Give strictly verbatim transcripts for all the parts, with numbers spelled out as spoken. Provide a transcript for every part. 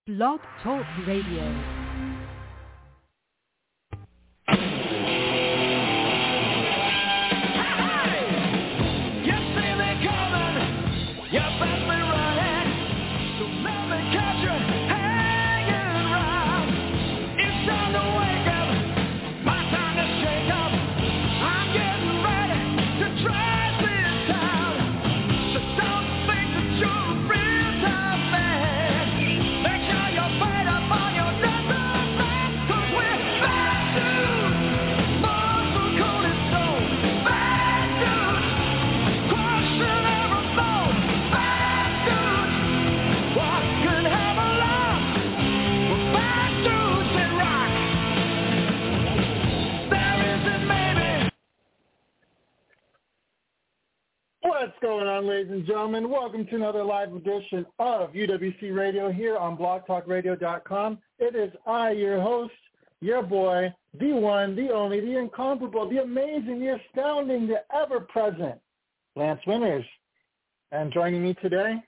Blog Talk Radio. What's going on, ladies and gentlemen? Welcome to another live edition of U W C Radio here on blog talk radio dot com. It is I, your host, your boy, the one, the only, the incomparable, the amazing, the astounding, the ever-present Lance Winters. And joining me today,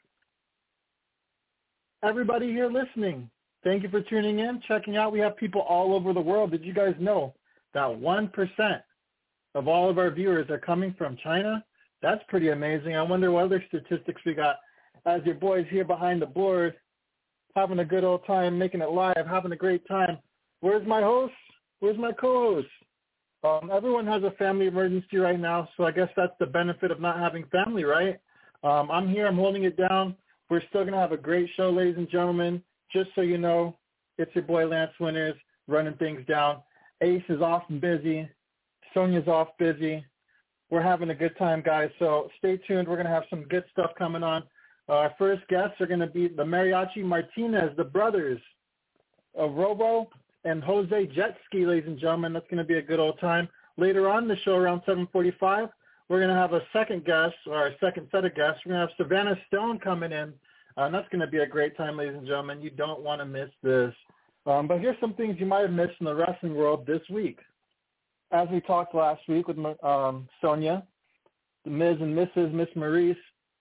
everybody here listening, thank you for tuning in, checking out. We have people all over the world. Did you guys know that one percent of all of our viewers are coming from China? That's pretty amazing. I wonder what other statistics we got as your boys here behind the board, having a good old time, making it live, having a great time. Where's my host? Where's my co-host? Um, everyone has a family emergency right now, so I guess that's the benefit of not having family, right? Um, I'm here. I'm holding it down. We're still going to have a great show, ladies and gentlemen. Just so you know, it's your boy Lance Winters running things down. Ace is off and busy. Sonia's off busy. We're having a good time, guys, so stay tuned. We're going to have some good stuff coming on. Uh, our first guests are going to be the Mariachi Martinez, the brothers of Robo and Jose Jetski, ladies and gentlemen. That's going to be a good old time. Later on in the show, around seven forty-five, we're going to have a second guest, or a second set of guests. We're going to have Savannah Stone coming in, uh, and that's going to be a great time, ladies and gentlemen. You don't want to miss this. Um, but here's some things you might have missed in the wrestling world this week. As we talked last week with um, Sonia, the Miz and Missus Miss Maurice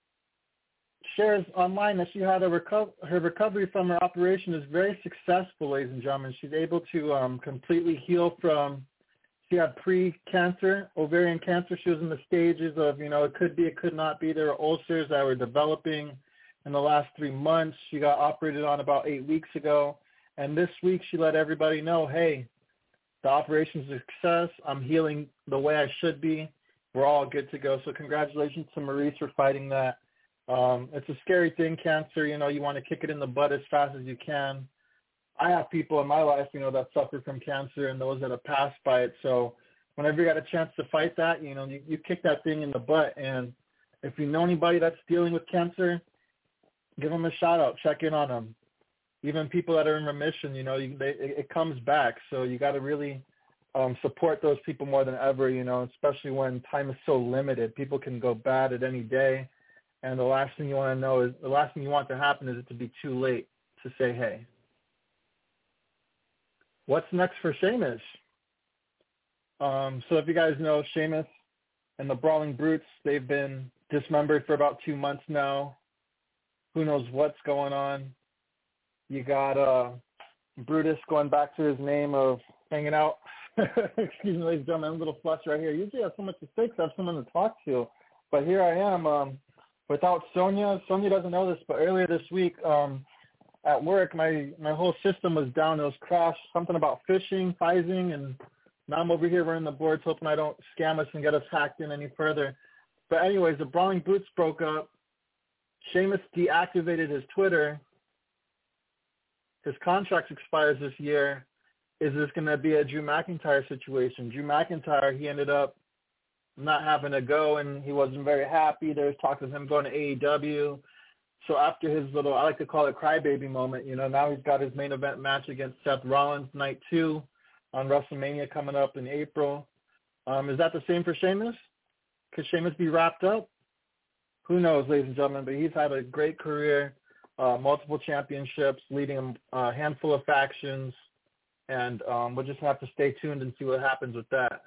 shares online that she had a reco- her recovery from her operation is very successful, ladies and gentlemen. She's able to um, completely heal from, she had pre-cancer, ovarian cancer. She was in the stages of, you know, it could be, it could not be. There were ulcers that were developing in the last three months. She got operated on about eight weeks ago. And this week she let everybody know, hey, the operation's a success. I'm healing the way I should be. We're all good to go. So congratulations to Maurice for fighting that. Um, it's a scary thing, cancer. You know, you want to kick it in the butt as fast as you can. I have people in my life, you know, that suffer from cancer and those that have passed by it. So whenever you got a chance to fight that, you know, you, you kick that thing in the butt. And if you know anybody that's dealing with cancer, give them a shout out. Check in on them. Even people that are in remission, you know, you, they, it, it comes back. So you got to really um, support those people more than ever, you know, especially when time is so limited. People can go bad at any day. And the last thing you want to know is, the last thing you want to happen is it to be too late to say, hey. What's next for Sheamus? Um, so if you guys know, Sheamus and the Brawling Brutes, they've been dismembered for about two months now. Who knows what's going on? You got uh, Brutus going back to his name of hanging out. Excuse me, ladies and gentlemen, I'm a little flushed right here. Usually I have so much to say because I have someone to talk to. But here I am um, without Sonia. Sonia doesn't know this, but earlier this week um, at work, my, my whole system was down. It was crashed, something about phishing, phishing, and now I'm over here running the boards hoping I don't scam us and get us hacked in any further. But anyways, the Brawling Brutes broke up. Sheamus deactivated his Twitter. His contract expires this year. Is this going to be a Drew McIntyre situation? Drew McIntyre, he ended up not having a go, and he wasn't very happy. There was talk of him going to A E W. So after his little, I like to call it crybaby moment, you know, now he's got his main event match against Seth Rollins night two on WrestleMania coming up in April. Um, is that the same for Sheamus? Could Sheamus be wrapped up? Who knows, ladies and gentlemen, but he's had a great career. Uh, multiple championships, leading a handful of factions, and um, we'll just have to stay tuned and see what happens with that.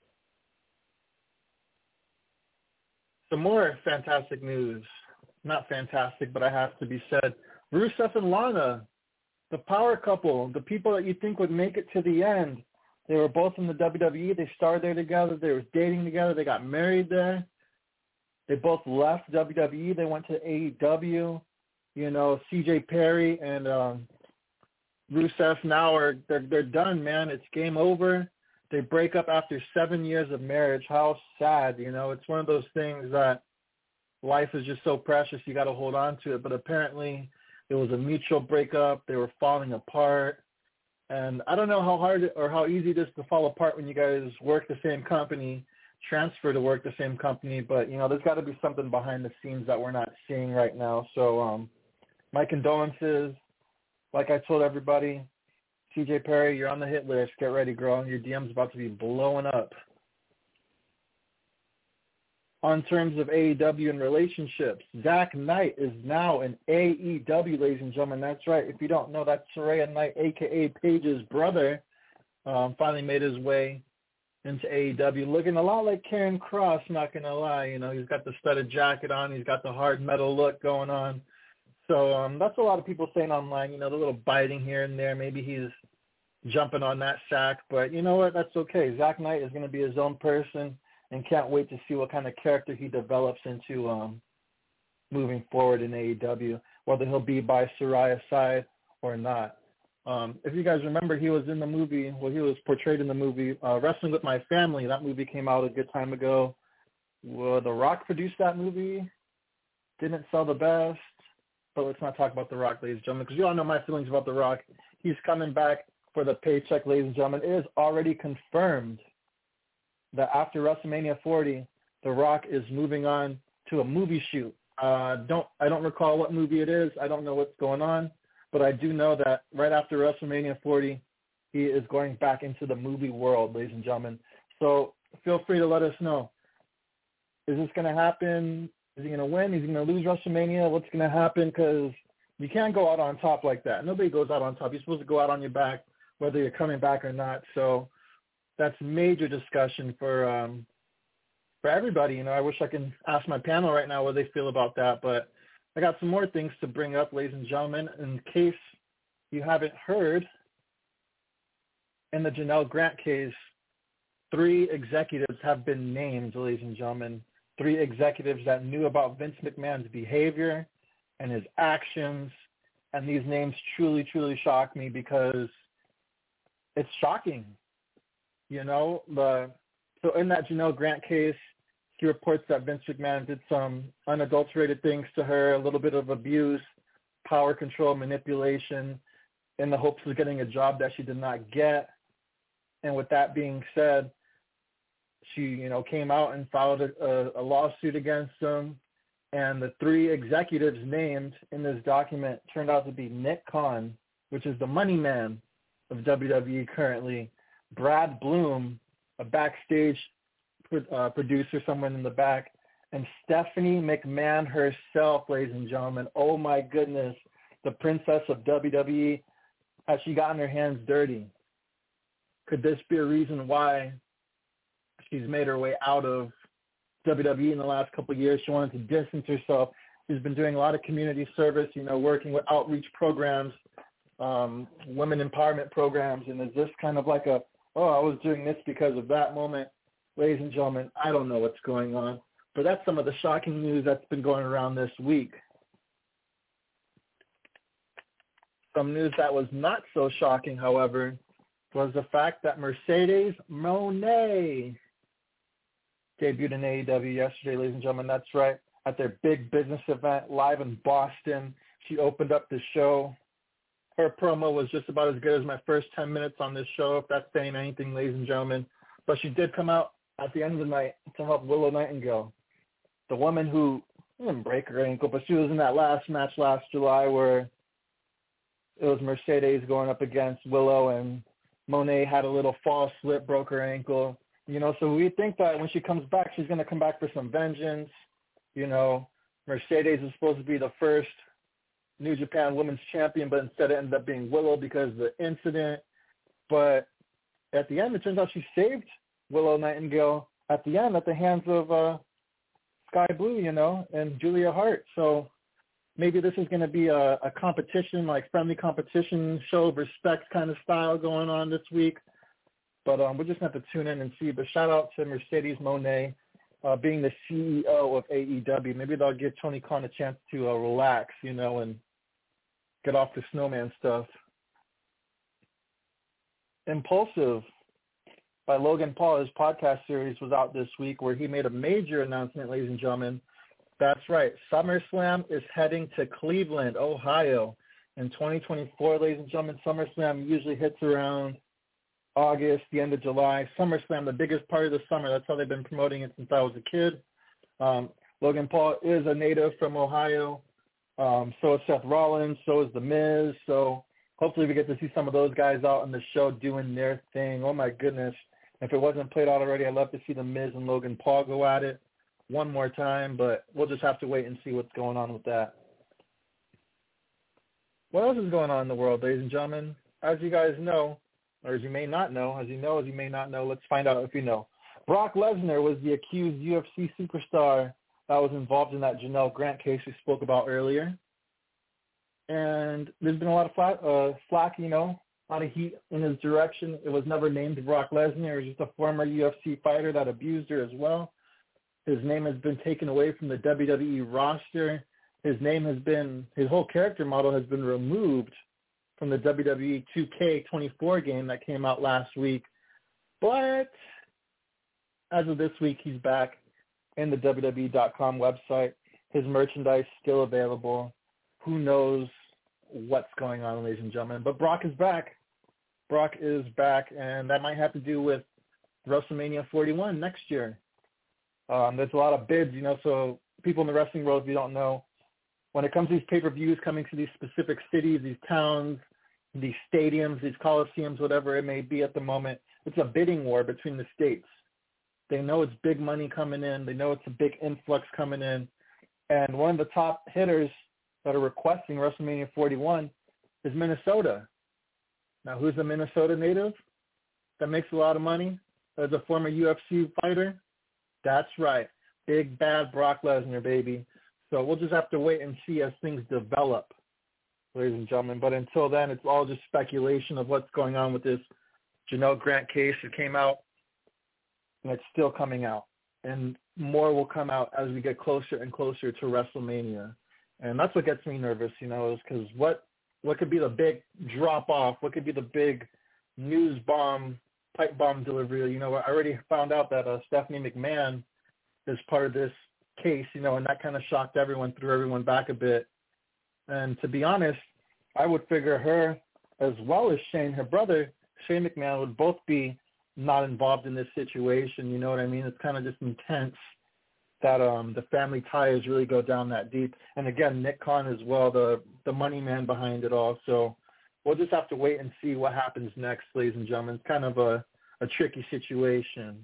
Some more fantastic news. Not fantastic, but I have to be said. Rusev and Lana the power couple, the people that you think would make it to the end. They were both in the W W E. They started there together. They were dating together. They got married there. They both left W W E. They went to A E W. You know, C J Perry and um, Rusev now are they're they're done, man. It's game over. They break up after seven years of marriage. How sad, you know. It's one of those things that life is just so precious. You got to hold on to it. But apparently, it was a mutual breakup. They were falling apart. And I don't know how hard or how easy it is to fall apart when you guys work the same company, transfer to work the same company. But, you know, there's got to be something behind the scenes that we're not seeing right now. So um, my condolences. Like I told everybody, C J Perry, you're on the hit list. Get ready, girl. Your D M's about to be blowing up. On terms of A E W and relationships, Zach Knight is now in A E W, ladies and gentlemen. That's right. If you don't know, that's Saraya Knight, a k a. Paige's brother, um, finally made his way into A E W, looking a lot like Karen Cross, not going to lie. You know, he's got the studded jacket on. He's got the hard metal look going on. So um, that's a lot of people saying online, you know, the little biting here and there. Maybe he's jumping on that sack. But you know what? That's okay. Zach Knight is going to be his own person, and can't wait to see what kind of character he develops into um, moving forward in A E W, whether he'll be by Saraya's side or not. Um, if you guys remember, he was in the movie, well, he was portrayed in the movie uh, Wrestling with My Family. That movie came out a good time ago. Well, The Rock produced that movie. Didn't sell the best. But let's not talk about The Rock, ladies and gentlemen, because you all know my feelings about The Rock. He's coming back for the paycheck, ladies and gentlemen. It is already confirmed that after WrestleMania forty, The Rock is moving on to a movie shoot. Uh, don't I don't recall what movie it is. I don't know what's going on, but I do know that right after WrestleMania forty, he is going back into the movie world, ladies and gentlemen. So feel free to let us know. Is this going to happen? Is he going to win? Is he going to lose WrestleMania? What's going to happen? Because you can't go out on top like that. Nobody goes out on top. You're supposed to go out on your back, whether you're coming back or not. So that's major discussion for um, for everybody. You know, I wish I can ask my panel right now what they feel about that. But I got some more things to bring up, ladies and gentlemen. In case you haven't heard, in the Janelle Grant case, three executives have been named, ladies and gentlemen. Three executives that knew about Vince McMahon's behavior and his actions. And these names truly, truly shock me because it's shocking. You know, the, so in that Janelle Grant case, he reports that Vince McMahon did some unadulterated things to her, a little bit of abuse, power control, manipulation, in the hopes of getting a job that she did not get. And with that being said, she, you know, came out and filed a, a, a lawsuit against him. And the three executives named in this document turned out to be Nick Khan, which is the money man of W W E currently, Brad Bloom, a backstage uh, producer, someone in the back, and Stephanie McMahon herself, ladies and gentlemen. Oh, my goodness. The princess of W W E, has she gotten her hands dirty? Could this be a reason why she's made her way out of W W E in the last couple of years? She wanted to distance herself. She's been doing a lot of community service, you know, working with outreach programs, um, women empowerment programs. And is this kind of like a, oh, I was doing this because of that moment? Ladies and gentlemen, I don't know what's going on. But that's some of the shocking news that's been going around this week. Some news that was not so shocking, however, was the fact that Mercedes Moné debuted in A E W yesterday, ladies and gentlemen. That's right. At their big business event live in Boston, she opened up the show. Her promo was just about as good as my first ten minutes on this show, if that's saying anything, ladies and gentlemen. But she did come out at the end of the night to help Willow Nightingale, the woman who didn't break her ankle, but she was in that last match last July where it was Mercedes going up against Willow, and Moné had a little false slip, broke her ankle. You know, so we think that when she comes back, she's going to come back for some vengeance. You know, Mercedes is supposed to be the first New Japan Women's Champion, but instead it ended up being Willow because of the incident. But at the end, it turns out she saved Willow Nightingale at the end at the hands of uh, Sky Blue, you know, and Julia Hart. So maybe this is going to be a, a competition, like friendly competition, show of respect kind of style going on this week. But um, we're just going to have to tune in and see. But shout out to Mercedes Moné, uh, being the C E O of A E W. Maybe they'll give Tony Khan a chance to uh, relax, you know, and get off the snowman stuff. Impulsive by Logan Paul, his podcast series was out this week where he made a major announcement, ladies and gentlemen. That's right. SummerSlam is heading to Cleveland, Ohio in twenty twenty-four, ladies and gentlemen. SummerSlam usually hits around August, the end of July. SummerSlam, the biggest part of the summer. That's how they've been promoting it since I was a kid. Um, Logan Paul is a native from Ohio. Um, so is Seth Rollins. So is The Miz. So hopefully we get to see some of those guys out on the show doing their thing. Oh, my goodness. If it wasn't played out already, I'd love to see The Miz and Logan Paul go at it one more time, but we'll just have to wait and see what's going on with that. What else is going on in the world, ladies and gentlemen? As you guys know, or as you may not know, as you know, as you may not know, let's find out if you know. Brock Lesnar was the accused U F C superstar that was involved in that Janelle Grant case we spoke about earlier. And there's been a lot of flack, uh, flack, you know, a lot of heat in his direction. It was never named Brock Lesnar. It was just a former U F C fighter that abused her as well. His name has been taken away from the W W E roster. His name has been, his whole character model has been removed from the W W E two K twenty-four game that came out last week. But as of this week, he's back in the W W E dot com website. His merchandise still available. Who knows what's going on, ladies and gentlemen. But Brock is back. Brock is back, and that might have to do with WrestleMania forty-one next year. Um, there's a lot of bids, you know, so people in the wrestling world, if you don't know, when it comes to these pay-per-views coming to these specific cities, these towns, these stadiums, these coliseums, whatever it may be at the moment, it's a bidding war between the states. They know it's big money coming in. They know it's a big influx coming in. And one of the top hitters that are requesting WrestleMania forty-one is Minnesota. Now, who's a Minnesota native that makes a lot of money as a former U F C fighter? That's right. Big, bad Brock Lesnar, baby. So we'll just have to wait and see as things develop, ladies and gentlemen. But until then, it's all just speculation of what's going on with this Janelle Grant case. It came out, and it's still coming out. And more will come out as we get closer and closer to WrestleMania. And that's what gets me nervous, you know, is because what, what could be the big drop-off? What could be the big news bomb, pipe bomb delivery? You know, I already found out that uh, Stephanie McMahon is part of this case, you know, and that kind of shocked everyone, threw everyone back a bit. And to be honest, I would figure her as well as Shane, her brother, Shane McMahon, would both be not involved in this situation. You know what I mean? It's kind of just intense that um, the family ties really go down that deep. And again, Nick Khan as well, the, the money man behind it all. So we'll just have to wait and see what happens next, ladies and gentlemen. It's kind of a, a tricky situation.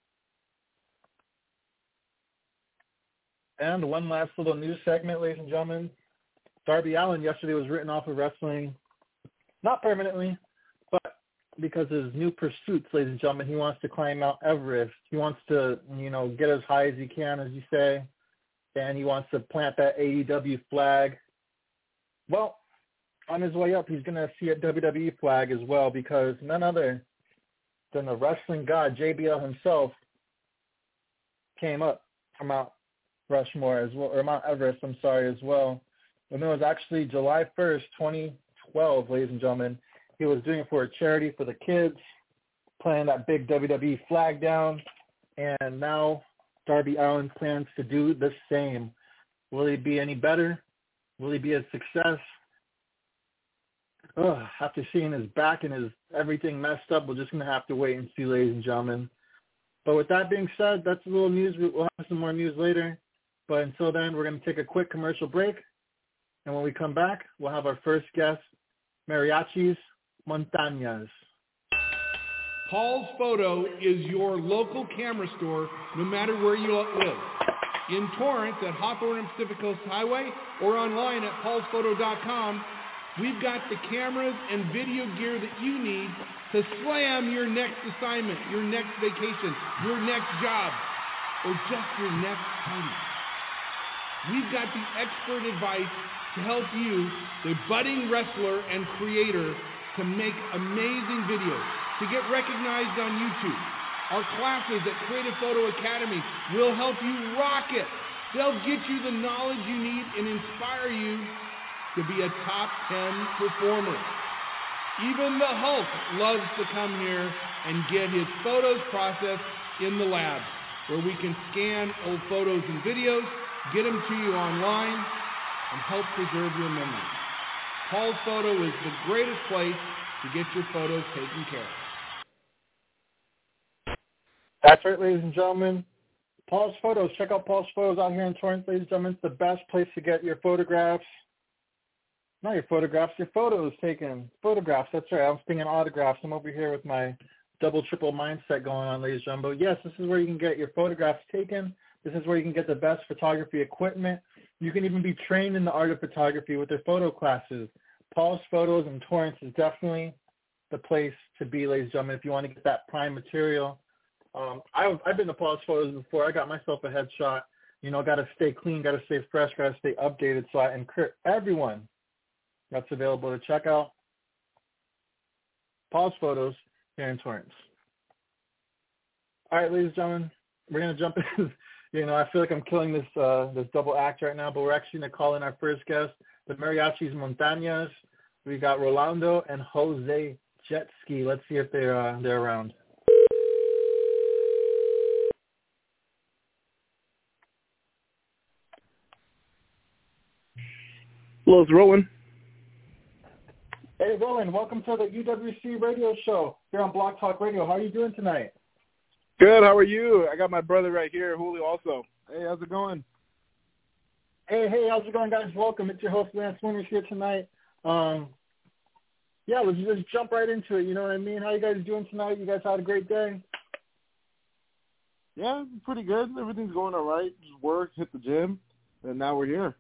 And one last little news segment, ladies and gentlemen. Darby Allin yesterday was written off of wrestling, not permanently, but because of his new pursuits, ladies and gentlemen. He wants to climb Mount Everest. He wants to, you know, get as high as he can, as you say, and he wants to plant that A E W flag. Well, on his way up, he's going to see a W W E flag as well, because none other than the wrestling god, J B L himself, came up from Mount Rushmore as well, or Mount Everest, I'm sorry, as well. And it was actually July first, twenty twelve, ladies and gentlemen. He was doing it for a charity for the kids, playing that big W W E flag down, and now Darby Allin plans to do the same. Will he be any better? Will he be a success? Ugh, after seeing his back and his everything messed up, we're just going to have to wait and see, ladies and gentlemen. But with that being said, that's a little news. We'll have some more news later. But until then, we're going to take a quick commercial break. And when we come back, we'll have our first guest, Mariachis Montañas. Paul's Photo is your local camera store, no matter where you live. In Torrance at Hawthorne and Pacific Coast Highway, or online at pauls photo dot com, we've got the cameras and video gear that you need to slam your next assignment, your next vacation, your next job, or just your next party. We've got the expert advice to help you, the budding wrestler and creator, to make amazing videos, to get recognized on YouTube. Our classes at Creative Photo Academy will help you rock it. They'll get you the knowledge you need and inspire you to be a top ten performer. Even the Hulk loves to come here and get his photos processed in the lab, where we can scan old photos and videos, get them to you online, and help preserve your memories. Paul's Photo is the greatest place to get your photos taken care of. That's right, ladies and gentlemen. Paul's Photos. Check out Paul's Photos out here in Torrance, ladies and gentlemen. It's the best place to get your photographs. Not your photographs, your photos taken. Photographs, that's right. I'm thinking autographs. I'm over here with my double, triple mindset going on, ladies and gentlemen. Yes, this is where you can get your photographs taken. This is where you can get the best photography equipment. You can even be trained in the art of photography with their photo classes. Paul's Photos in Torrance is definitely the place to be, ladies and gentlemen, if you want to get that prime material. Um, I've, I've been to Paul's Photos before. I got myself a headshot. You know, got to stay clean, got to stay fresh, got to stay updated. So I encourage everyone that's available to check out Paul's Photos here in Torrance. All right, ladies and gentlemen, we're going to jump in. You know, I feel like I'm killing this uh, this double act right now, but we're actually going to call in our first guest, the Mariachis Montañas. We got Rolando and Jose Jet Ski. Let's see if they're uh, they're around. Hello, it's Rowan. Hey, Rowan, welcome to the U W C radio show here on Blog Talk Radio. How are you doing tonight? Good, how are you? I got my brother right here, Julio, also. Hey, how's it going? Hey, hey, how's it going, guys? Welcome. It's your host, Lance Winters, here tonight. Um, yeah, let's just jump right into it, you know what I mean? How you guys doing tonight? You guys had a great day? Yeah, pretty good. Everything's going all right. Just worked, hit the gym, and now we're here.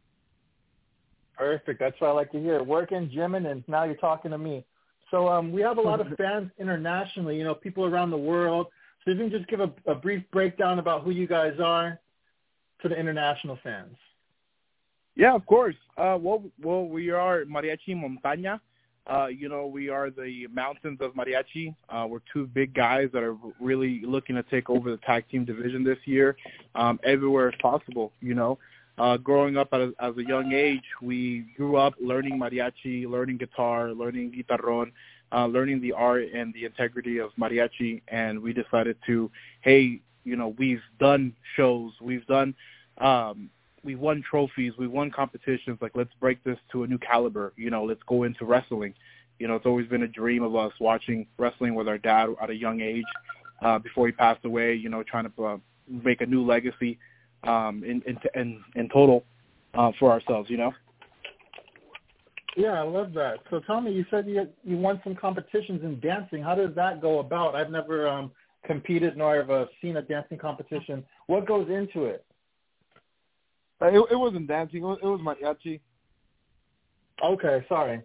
Perfect. That's what I like to hear. Working, gymming, and now you're talking to me. So um, we have a lot of fans internationally, you know, people around the world. So you can just give a, a brief breakdown about who you guys are to the international fans. Yeah, of course. Uh, well, well, we are Mariachi Montaña. Uh, you know, we are the mountains of mariachi. Uh, we're two big guys that are really looking to take over the tag team division this year, um, everywhere as possible, you know. Uh, growing up at a, as a young age, we grew up learning mariachi, learning guitar, learning guitarrón, uh, learning the art and the integrity of mariachi, and we decided to, hey, you know, we've done shows, we've done, um, we've won trophies, we've won competitions, like let's break this to a new caliber, you know, let's go into wrestling. You know, it's always been a dream of us watching wrestling with our dad at a young age uh, before he passed away, you know, trying to uh, make a new legacy. Um, in, in in in total uh, for ourselves, you know. Yeah, I love that. So tell me, you said you you won some competitions in dancing. How does that go about? I've never um, competed nor have uh, seen a dancing competition. What goes into it? Uh, it, it wasn't dancing. It was, it was mariachi. Okay, sorry.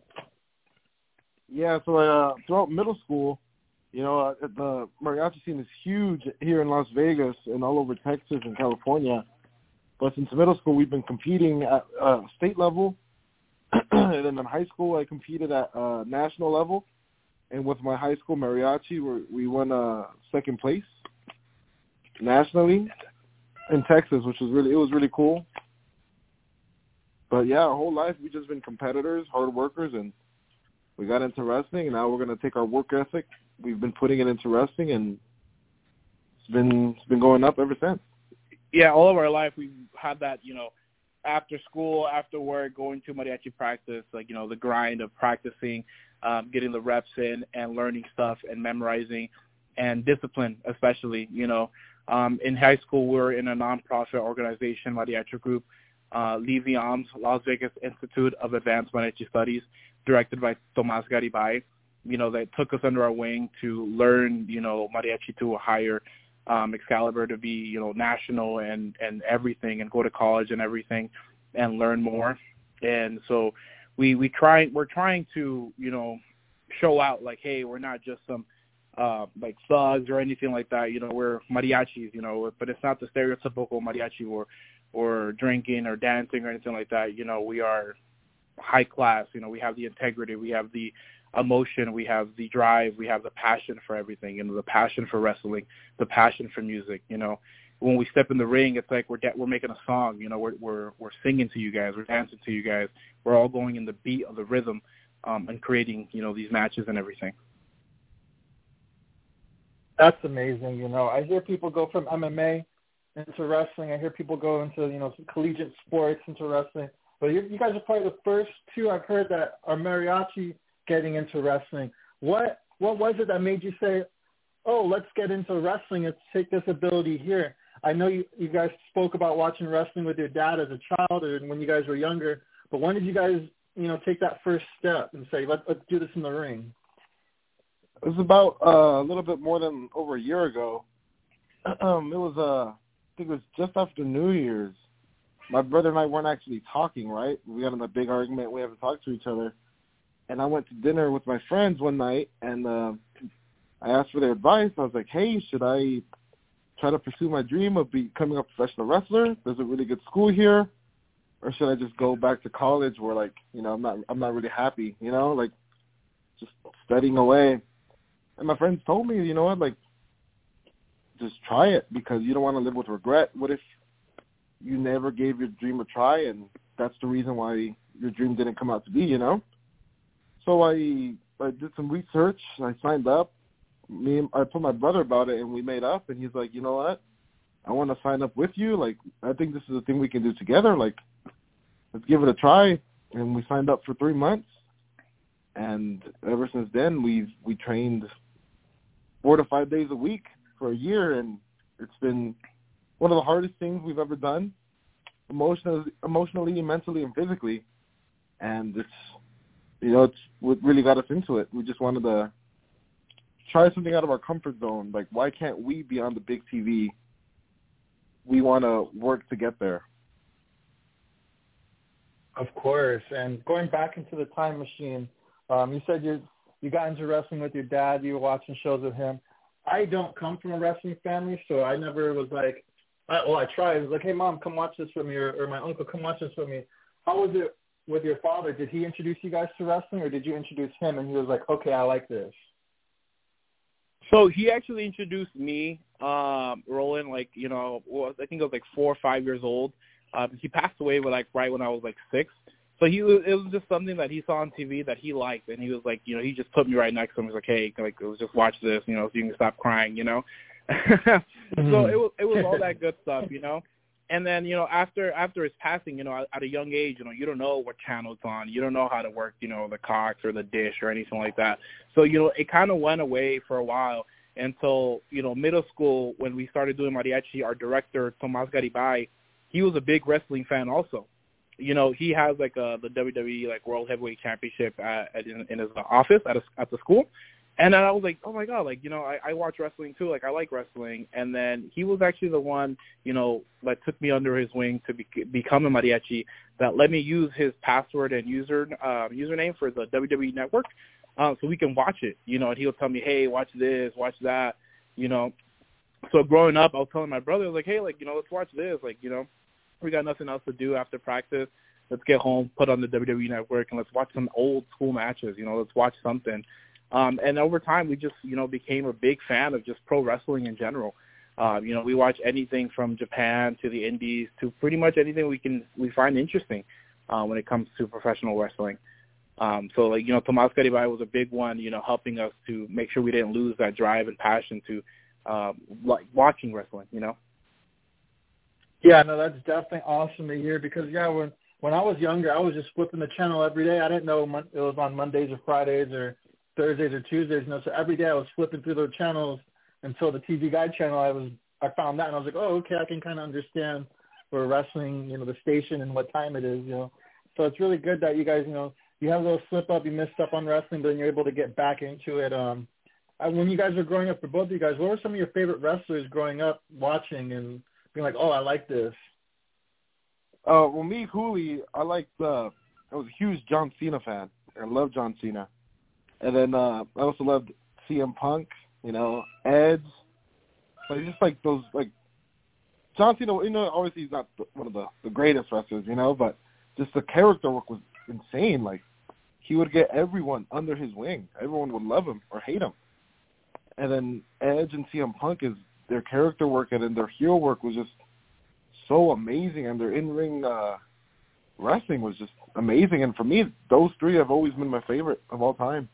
Yeah, so uh, throughout middle school, you know, uh, the mariachi scene is huge here in Las Vegas and all over Texas and California. But since middle school, we've been competing at uh, state level. And then in high school, I competed at uh, national level. And with my high school mariachi, we we won uh, second place nationally in Texas, which was really, it was really cool. But yeah, our whole life, we've just been competitors, hard workers, and we got into wrestling, and now we're going to take our work ethic. We've been putting it into wrestling, and it's been it's been going up ever since. Yeah, all of our life we've had that, you know, after school, after work, going to mariachi practice, like, you know, the grind of practicing, um, getting the reps in and learning stuff and memorizing and discipline, especially, you know. Um, in high school, we were in a nonprofit organization, mariachi group, uh, Leviams, Las Vegas Institute of Advanced Mariachi Studies, directed by Tomas Garibay. You know, that took us under our wing to learn, you know, mariachi to a higher um, Excalibur, to be, you know, national and, and everything, and go to college and everything and learn more. And so we, we try, we're trying to, you know, show out like, hey, we're not just some uh, like thugs or anything like that. You know, we're mariachis, you know, but it's not the stereotypical mariachi. We're, or drinking or dancing or anything like that. You know, we are high class. You know, we have the integrity, we have the emotion, we have the drive, we have the passion for everything. You know, the passion for wrestling, the passion for music. You know, when we step in the ring, it's like we're de- we're making a song. You know, we're we're we're singing to you guys, we're dancing to you guys. We're all going in the beat of the rhythm, um, and creating, you know, these matches and everything. That's amazing. You know, I hear people go from M M A into wrestling. I hear people go into, you know, collegiate sports into wrestling. But you, you guys are probably the first two I've heard that are mariachi getting into wrestling. What what was it that made you say, oh, let's get into wrestling and take this ability here? I know you, you guys spoke about watching wrestling with your dad as a child or when you guys were younger, but when did you guys, you know, take that first step and say, Let, let's do this in the ring? It was about uh, a little bit more than over a year ago. Um, it was, uh, I think it was just after New Year's. My brother and I weren't actually talking, right? We got in a big argument. We haven't talked to each other. And I went to dinner with my friends one night, and uh, I asked for their advice. I was like, hey, should I try to pursue my dream of becoming a professional wrestler? There's a really good school here. Or should I just go back to college where, like, you know, I'm not I'm not really happy, you know, like just studying away. And my friends told me, you know what, like, just try it because you don't want to live with regret. What if you never gave your dream a try and that's the reason why your dream didn't come out to be, you know? So I I did some research. I signed up. Me, and, I told my brother about it, and we made up. And he's like, you know what? I want to sign up with you. Like, I think this is a thing we can do together. Like, let's give it a try. And we signed up for three months. And ever since then, we've we trained four to five days a week for a year, and it's been one of the hardest things we've ever done, emotionally, emotionally, mentally, and physically. And it's, you know, it's what really got us into it. We just wanted to try something out of our comfort zone. Like, why can't we be on the big T V? We want to work to get there. Of course. And going back into the time machine, um, you said you you got into wrestling with your dad. You were watching shows with him. I don't come from a wrestling family, so I never was like, I, well, I tried. I was like, hey, Mom, come watch this with me, or, or my uncle, come watch this with me. How was it with your father? Did he introduce you guys to wrestling, or did you introduce him and he was like, okay, I like this? So he actually introduced me, um, Roland, like, you know, well, I think I was like four or five years old. Um, he passed away with, like, right when I was like six. So he was, it was just something that he saw on T V that he liked, and he was like, you know, he just put me right next to him. He was like, hey, like, let's just watch this, you know, so you can stop crying, you know. mm-hmm. So it was it was all that good stuff, you know. And then, you know, after after his passing, you know, at a young age, you know, you don't know what channel it's on. You don't know how to work, you know, the Cox or the dish or anything like that. So, you know, it kind of went away for a while until, you know, middle school when we started doing mariachi. Our director, Tomas Garibay, he was a big wrestling fan also. You know, he has like a, the W W E like World Heavyweight Championship at, at in, in his office at a, at the school. And then I was like, oh, my God, like, you know, I, I watch wrestling, too. Like, I like wrestling. And then he was actually the one, you know, that took me under his wing to be, become a mariachi, that let me use his password and user uh, username for the W W E Network uh, so we can watch it. You know, and he would tell me, hey, watch this, watch that, you know. So growing up, I was telling my brother, I was like, hey, like, you know, let's watch this. Like, you know, we got nothing else to do after practice. Let's get home, put on the W W E Network, and let's watch some old school matches. You know, let's watch something. Um, and over time, we just, you know, became a big fan of just pro wrestling in general. Uh, you know, we watch anything from Japan to the Indies to pretty much anything we can we find interesting uh, when it comes to professional wrestling. Um, so, like, you know, Tomas Garibay was a big one, you know, helping us to make sure we didn't lose that drive and passion to um, like watching wrestling, you know. Yeah, no, that's definitely awesome to hear because, yeah, when, when I was younger, I was just flipping the channel every day. I didn't know it was on Mondays or Fridays or Thursdays or Tuesdays, you know, so every day I was flipping through those channels until the T V Guide channel, I was, I found that and I was like, oh, okay, I can kind of understand where wrestling, you know, the station and what time it is, you know. So it's really good that you guys, you know, you have a little slip up, you missed up on wrestling, but then you're able to get back into it. Um, when you guys were growing up, for both of you guys, what were some of your favorite wrestlers growing up watching and being like, oh, I like this? Uh, well, me, Hooli, I liked, uh, I was a huge John Cena fan. I love John Cena. And then uh, I also loved C M Punk, you know, Edge. Like just like those like John Cena, you know, obviously he's not the, one of the, the greatest wrestlers, you know, but just the character work was insane. Like, he would get everyone under his wing. Everyone would love him or hate him. And then Edge and C M Punk, is their character work and then their heel work was just so amazing, and their in-ring uh, wrestling was just amazing. And for me, those three have always been my favorite of all time.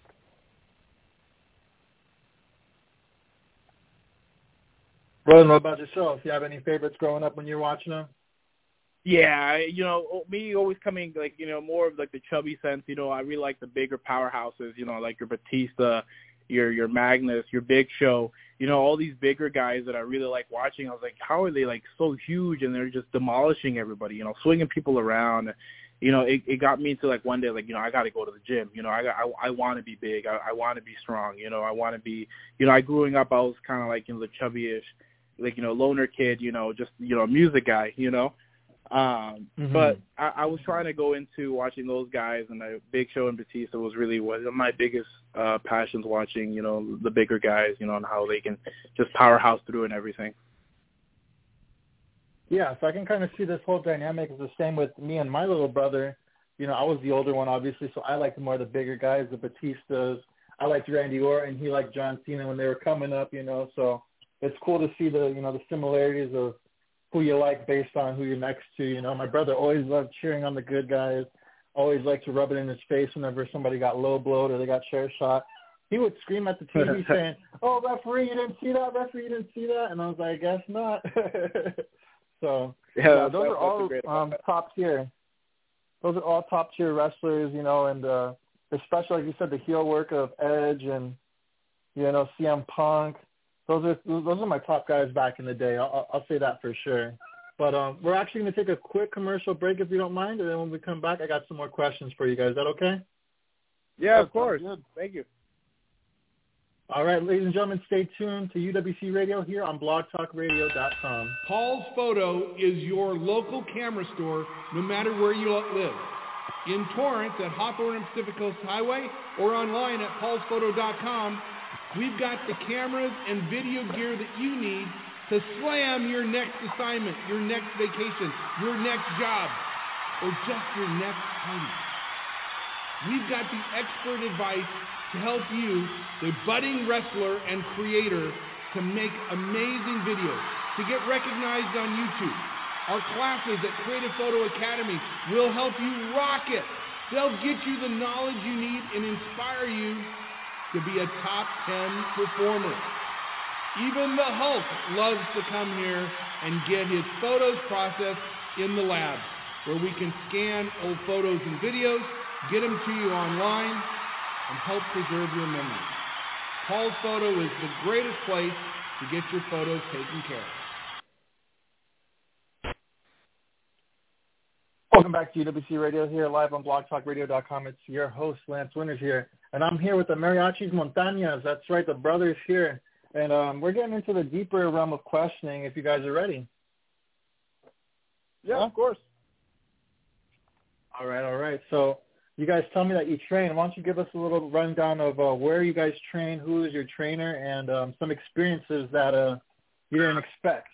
Roland, what about yourself? You have any favorites growing up when you're watching them? Yeah, you know, me always coming, like, you know, more of, like, the chubby sense, you know, I really like the bigger powerhouses, you know, like your Batista, your your Magnus, your Big Show, you know, all these bigger guys that I really like watching. I was like, how are they, like, so huge, and they're just demolishing everybody, you know, swinging people around. You know, it, it got me into, like, one day, like, you know, I got to go to the gym. You know, I got, I, I want to be big. I, I want to be strong. You know, I want to be, you know, I growing up, I was kind of like, you know, the chubby-ish, like, you know, loner kid, you know, just, you know, a music guy, you know. Um, mm-hmm. But I, I was trying to go into watching those guys, and the Big Show and Batista was really one of my biggest uh, passions, watching, you know, the bigger guys, you know, and how they can just powerhouse through and everything. Yeah, so I can kind of see this whole dynamic is the same with me and my little brother. You know, I was the older one, obviously, so I liked more of the bigger guys, the Batistas. I liked Randy Orton. He liked John Cena when they were coming up, you know, so it's cool to see the, you know, the similarities of who you like based on who you're next to. You know, my brother always loved cheering on the good guys, always liked to rub it in his face whenever somebody got low blowed or they got chair shot. He would scream at the T V saying, "Oh, referee, you didn't see that? Referee, you didn't see that?" And I was like, I guess not. so, yeah, yeah those are all um, top tier. Those are all top tier wrestlers, you know, and uh, especially, like you said, the heel work of Edge and, you know, C M Punk. Those are those are my top guys back in the day. I'll, I'll say that for sure. But um, we're actually going to take a quick commercial break if you don't mind, and then when we come back, I got some more questions for you guys. Is that okay? Yeah, of course. Good. Thank you. All right, ladies and gentlemen, stay tuned to U W C Radio here on blog talk radio dot com. Paul's Photo is your local camera store no matter where you live. In Torrance at Hawthorne and Pacific Coast Highway or online at pauls photo dot com. We've got the cameras and video gear that you need to slam your next assignment, your next vacation, your next job, or just your next party. We've got the expert advice to help you, the budding wrestler and creator, to make amazing videos, to get recognized on YouTube. Our classes at Creative Photo Academy will help you rock it. They'll get you the knowledge you need and inspire you to be a top ten performer. Even the Hulk loves to come here and get his photos processed in the lab, where we can scan old photos and videos, get them to you online, and help preserve your memories. Paul's Photo is the greatest place to get your photos taken care of. Welcome back to U W C Radio here, live on blog talk radio dot com. It's your host, Lance Winters here. And I'm here with the Mariachis Montañas. That's right, the brothers here. And um, we're getting into the deeper realm of questioning if you guys are ready. Yeah, of course. All right, all right. So you guys tell me that you train. Why don't you give us a little rundown of uh, where you guys train, who is your trainer, and um, some experiences that uh, you didn't expect.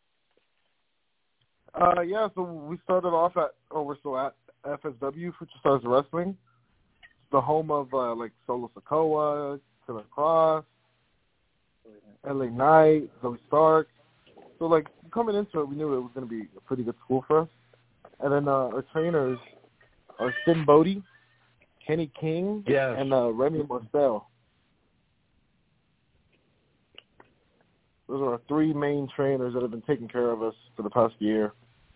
Uh, yeah, so we started off at, oh, we're still at F S W, Future Stars Wrestling. It's the home of, uh, like, Solo Sikoa, Killer Cross, L A Knight, Zoe Stark. So, like, coming into it, we knew it was going to be a pretty good school for us. And then uh, our trainers are Sin Bodie, Kenny King, yes. and uh, Remy Marcel. Those are our three main trainers that have been taking care of us for the past year.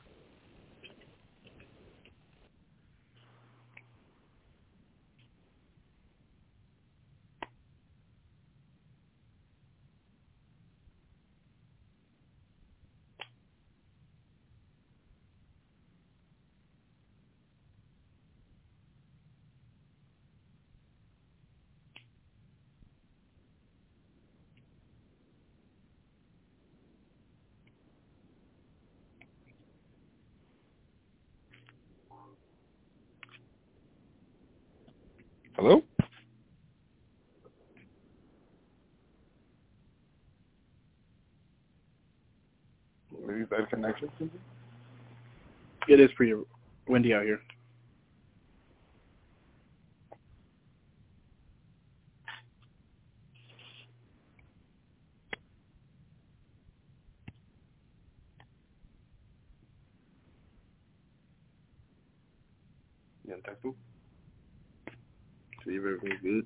Hello? Maybe bad connection. It is pretty windy out here. Yeah, that's see if everything's good.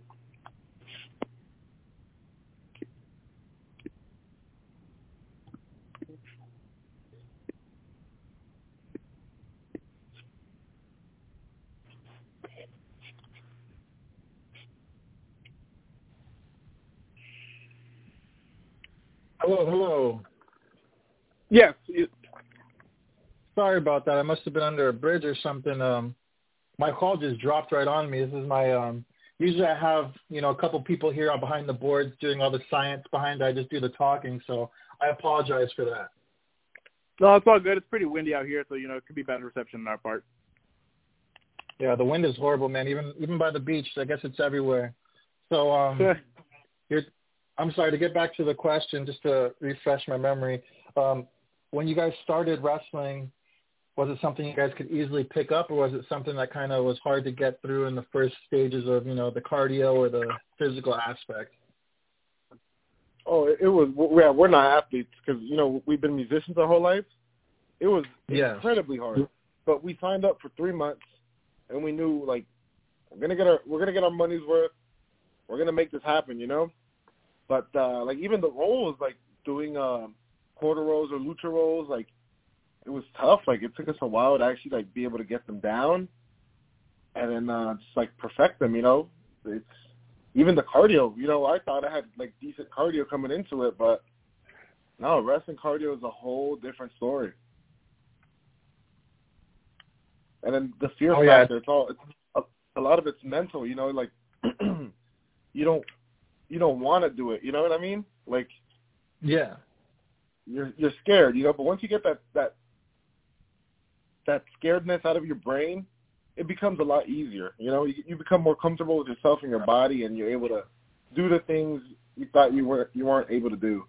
Hello, hello. Yes. You, Sorry about that. I must have been under a bridge or something. Um, my call just dropped right on me. This is my um. Usually I have, you know, a couple people here on behind the boards doing all the science behind it. I just do the talking, so I apologize for that. no, it's all good. It's pretty windy out here, so, you know, it could be bad reception on our part. Yeah, the wind is horrible, man. Even even by the beach, I guess it's everywhere. So, um, you're, I'm sorry, to get back to the question, just to refresh my memory. Um, when you guys started wrestling, was it something you guys could easily pick up, or was it something that kind of was hard to get through in the first stages of, you know, the cardio or the physical aspect? Oh, it, it was. Yeah, we're not athletes because you know we've been musicians our whole life. It was Yes. incredibly hard, but we signed up for three months, and we knew like we're gonna get our we're gonna get our money's worth. We're gonna make this happen, you know. But uh, like even the roles, like doing uh, quarter rolls or lucha rolls, like it was tough. Like it took us a while to actually like be able to get them down, and then uh, just like perfect them. You know, it's even the cardio. You know, I thought I had like decent cardio coming into it, but no, wrestling cardio is a whole different story. And then the fear Oh, yeah. factor. It's all it's, a, a lot of it's mental. You know, like you don't you don't want to do it. You know what I mean? Like Yeah. you're you're scared. You know, but once you get that that that scaredness out of your brain, it becomes a lot easier. You know, you, you become more comfortable with yourself and your body, and you're able to do the things you thought you weren't you weren't able to do.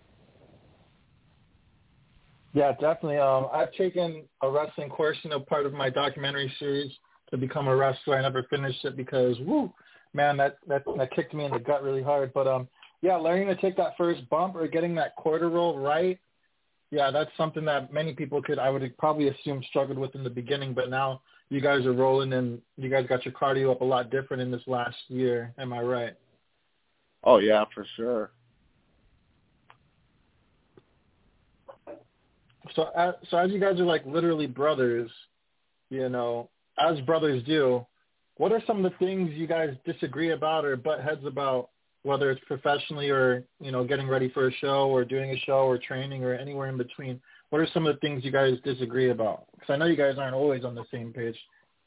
Yeah, definitely. Um, I've taken a wrestling course, you know, part of my documentary series to become a wrestler. I never finished it because, woo, man, that, that, that kicked me in the gut really hard. But, um, yeah, learning to take that first bump or getting that quarter roll right, yeah, that's something that many people could, I would probably assume, struggled with in the beginning. But now you guys are rolling and you guys got your cardio up a lot different in this last year. Am I right? Oh, yeah, for sure. So, as, so as you guys are like literally brothers, you know, as brothers do, what are some of the things you guys disagree about or butt heads about, whether it's professionally or, you know, getting ready for a show or doing a show or training or anywhere in between? What are some of the things you guys disagree about? Because I know you guys aren't always on the same page.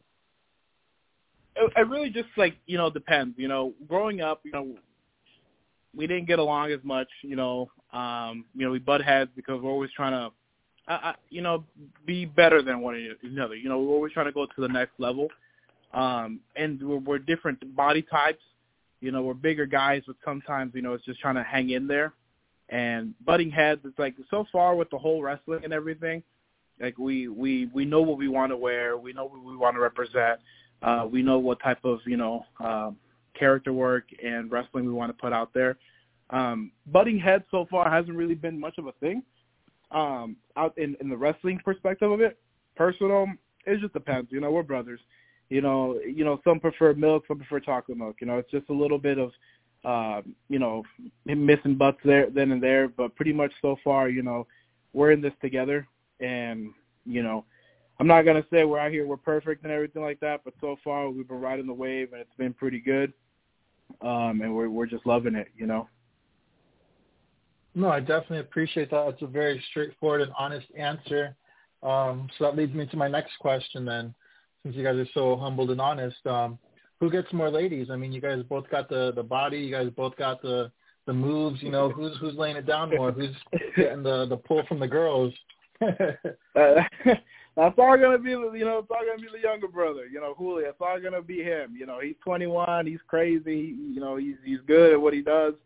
It, it really just, like, you know, depends. You know, growing up, you know, we didn't get along as much, you know. Um, you know, we butt heads because we're always trying to, I, I, you know, be better than one another. You know, we're always trying to go to the next level. Um, and we're, we're different body types. You know, we're bigger guys, but sometimes, you know, it's just trying to hang in there. And butting heads, it's like so far with the whole wrestling and everything, like we, we, we know what we want to wear. We know what we want to represent. Uh, we know what type of, you know, uh, character work and wrestling we want to put out there. Um, butting heads so far hasn't really been much of a thing. Um, out in, in the wrestling perspective of it, personal, it just depends. You know, we're brothers. You know, you know, some prefer milk, some prefer chocolate milk. You know, it's just a little bit of, uh, you know, missing butts there, then and there. But pretty much so far, you know, we're in this together. And, you know, I'm not going to say we're out here, we're perfect and everything like that. But so far, we've been riding the wave, and it's been pretty good. Um, and we're we're just loving it, you know. No, I definitely appreciate that. It's a very straightforward and honest answer. Um, so that leads me to my next question then, since you guys are so humbled and honest. Um, who gets more ladies? I mean, you guys both got the, the body. You guys both got the, the moves. You know, who's who's laying it down more? Who's getting the, the pull from the girls? uh, that's all going to be, you know, it's all going to be the younger brother, you know, Julio. It's all going to be him. You know, he's twenty-one. He's crazy. You know, he's he's good at what he does.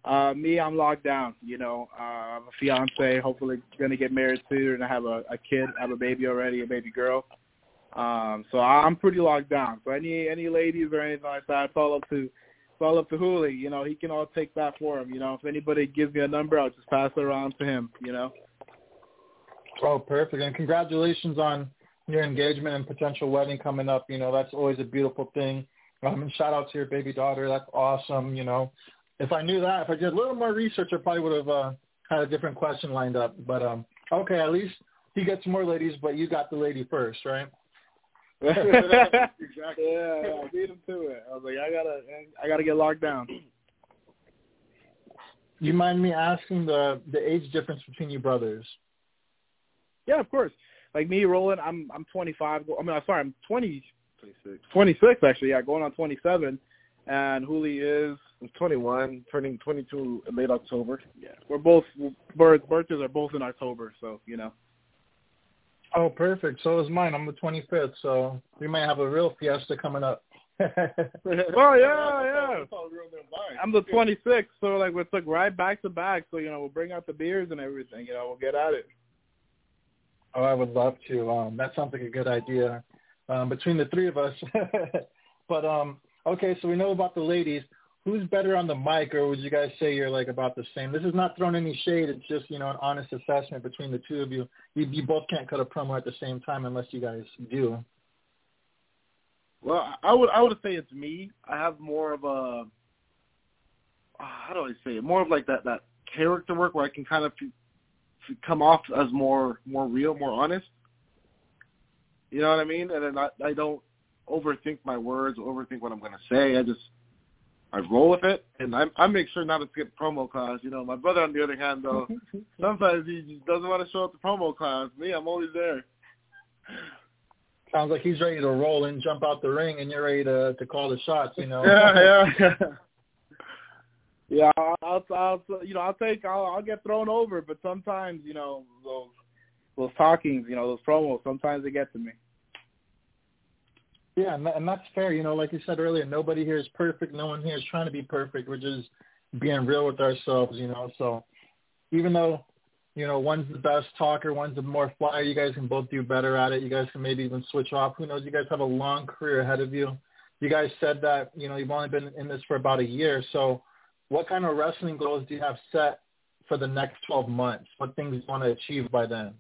Uh, me, I'm locked down. You know, uh, I have a fiance. Hopefully, gonna get married soon, and I have a, a kid. I have a baby already, a baby girl. Um, so I'm pretty locked down. So any any ladies or anything like that, it's all up to it's all up to Hooli. You know, he can all take that for him. You know, if anybody gives me a number, I'll just pass it around to him. You know. Oh, perfect. And congratulations on your engagement and potential wedding coming up. You know, that's always a beautiful thing. Um, and shout out to your baby daughter. That's awesome. You know, if I knew that, if I did a little more research, I probably would have uh, had a different question lined up. But, um, okay, at least he gets more ladies, but you got the lady first, right? Exactly. Yeah, yeah, I beat him to it. I was like, I gotta, I gotta get locked down. You mind me asking the the age difference between you brothers? Yeah, of course. Like me, Roland, I'm I'm twenty-five. I mean, I'm sorry, I'm twenty, twenty-six. twenty-six actually. Yeah, going on twenty-seven, and Hooli is I'm twenty-one, turning twenty-two in late October. Yeah, we're both birth birthdays are both in October, so you know. Oh, perfect. So is mine. I'm the twenty-fifth, so we might have a real fiesta coming up. Oh yeah, yeah. I'm the twenty-sixth, so like we're like right back to back. So you know, we'll bring out the beers and everything. You know, we'll get at it. Oh, I would love to. Um, that sounds like a good idea um, between the three of us. But um, okay, so we know about the ladies. Who's better on the mic, or would you guys say you're like about the same? This is not throwing any shade. It's just, you know, an honest assessment between the two of you. You, you both can't cut a promo at the same time unless you guys do. Well, I would I would say it's me. I have more of a how do I say it? More of like that, that character work where I can kind of come off as more more real, more honest. You know what I mean? And then I, I don't overthink my words or overthink what I'm going to say. I just I roll with it, and I, I make sure not to skip promo class. You know, my brother, on the other hand, though, sometimes he just doesn't want to show up to promo class. Me, I'm always there. Sounds like he's ready to roll and jump out the ring, and you're ready to to call the shots. You know. Yeah, yeah. Yeah, I'll, I'll, you know, I'll take, I'll, I'll get thrown over, but sometimes, you know, those, those talkings, you know, those promos, sometimes they get to me. Yeah, and, that, and that's fair. You know, like you said earlier, nobody here is perfect. No one here is trying to be perfect. We're just being real with ourselves, you know. So even though, you know, one's the best talker, one's the more flyer, you guys can both do better at it. You guys can maybe even switch off. Who knows? You guys have a long career ahead of you. You guys said that, you know, you've only been in this for about a year. So what kind of wrestling goals do you have set for the next twelve months? What things do you want to achieve by then?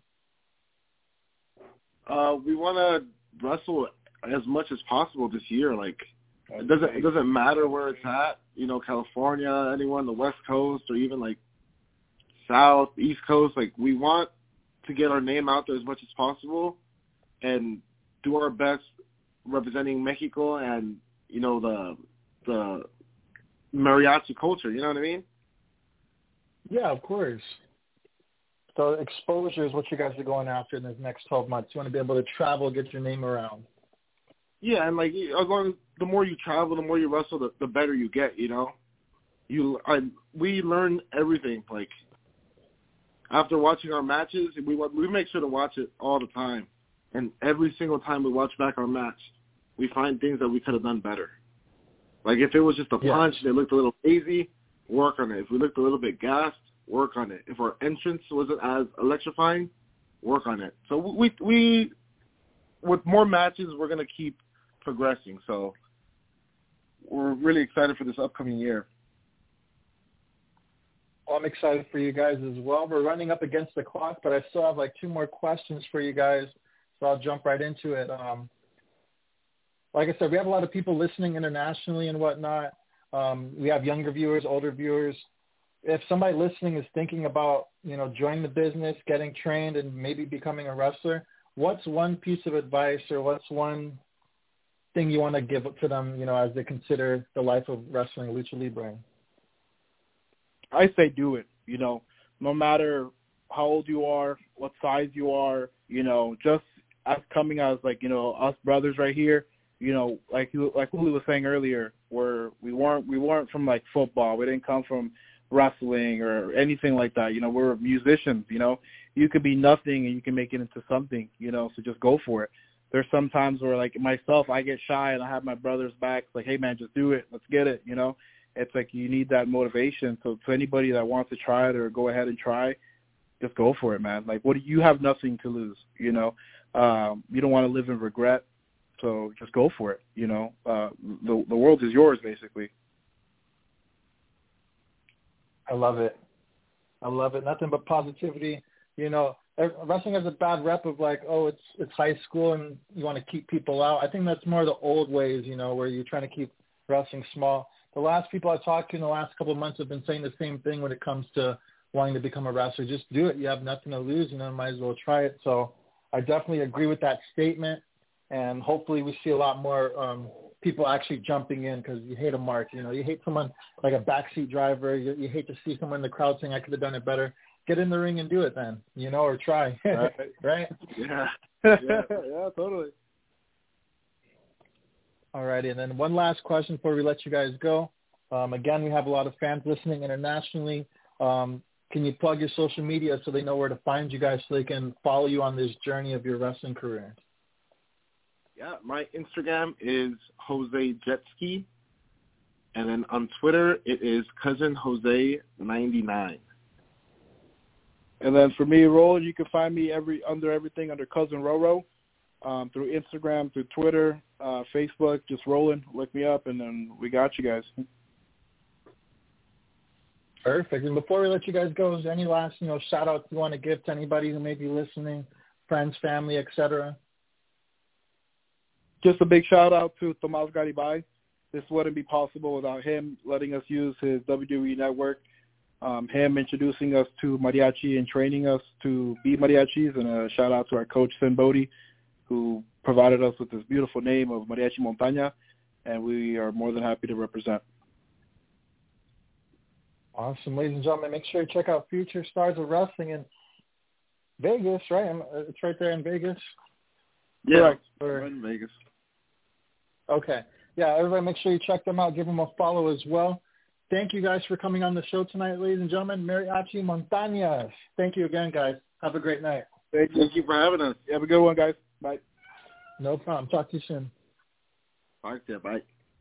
Uh, we want to wrestle as much as possible this year. Like, it doesn't it doesn't matter where it's at. You know, California, anyone, the West Coast, or even like South, East Coast. Like, we want to get our name out there as much as possible and do our best representing Mexico and, you know, the the mariachi culture, you know what I mean? Yeah, of course. So exposure is what you guys are going after in the next twelve months. You want to be able to travel, get your name around. Yeah, and like as long as the more you travel, the more you wrestle, the, the better you get. You know, you I we learn everything. Like after watching our matches, we we make sure to watch it all the time, and every single time we watch back our match, we find things that we could have done better. Like if it was just a yeah. punch and it looked a little hazy, work on it. If we looked a little bit gassed, work on it. If our entrance wasn't as electrifying, work on it. So we we with more matches, we're gonna keep progressing. So we're really excited for this upcoming year. Well, I'm excited for you guys as well. We're running up against the clock, but I still have like two more questions for you guys, so I'll jump right into it. Um, like I said, we have a lot of people listening internationally and whatnot. Um, we have younger viewers, older viewers. If somebody listening is thinking about, you know, joining the business, getting trained, and maybe becoming a wrestler, what's one piece of advice or what's one thing you want to give to them, you know, as they consider the life of wrestling, Lucha Libre? I say do it, you know, no matter how old you are, what size you are, you know, just us coming as like, you know, us brothers right here, you know, like you, like Hooli was saying earlier, where we weren't, we weren't from like football. We didn't come from wrestling or anything like that. You know, we're musicians, you know, you could be nothing and you can make it into something, you know, so just go for it. There's some times where like myself, I get shy and I have my brother's back. It's like, hey man, just do it. Let's get it. You know, it's like you need that motivation. So to anybody that wants to try it or go ahead and try, just go for it, man. Like, what do you have nothing to lose, you know? Um, you don't want to live in regret, so just go for it, you know? Uh, the the world is yours, basically. I love it. I love it. Nothing but positivity. You know, wrestling has a bad rep of like, oh, it's it's high school and you want to keep people out. I think that's more the old ways, you know, where you're trying to keep wrestling small. The last people I talked to in the last couple of months have been saying the same thing when it comes to wanting to become a wrestler. Just do it. You have nothing to lose, you know, might as well try it. So I definitely agree with that statement, and hopefully we see a lot more um, people actually jumping in, because you hate a mark. You know, you hate someone like a backseat driver. You, you hate to see someone in the crowd saying, I could have done it better. Get in the ring and do it then, you know, or try. Right? Right? Yeah. yeah. Yeah, totally. All righty. And then one last question before we let you guys go. Um, again, we have a lot of fans listening internationally. Um, can you plug your social media so they know where to find you guys so they can follow you on this journey of your wrestling career? Yeah, my Instagram is Jose Jetski, and then on Twitter it is Cousin Jose ninety-nine. And then for me, Roland, you can find me every under everything under Cousin Roro, um, through Instagram, through Twitter, uh, Facebook. Just Roland, look me up, and then we got you guys. Perfect. And before we let you guys go, is there any last, you know, shout outs you want to give to anybody who may be listening, friends, family, et cetera? Just a big shout out to Tomas Garibay. This wouldn't be possible without him letting us use his W W E network, um, him introducing us to mariachi and training us to be mariachis, and a shout out to our coach, Sin Bodie, who provided us with this beautiful name of Mariachi Montaña, and we are more than happy to represent. Awesome. Ladies and gentlemen, make sure you check out Future Stars of Wrestling in Vegas, right? It's right there in Vegas. Yeah, Correct. we're in Vegas. Okay. Yeah, everybody make sure you check them out. Give them a follow as well. Thank you guys for coming on the show tonight, ladies and gentlemen. Mariachi Montañas. Thank you again, guys. Have a great night. Thank you, Thank you for having us. You have a good one, guys. Bye. No problem. Talk to you soon. All right, yeah, bye.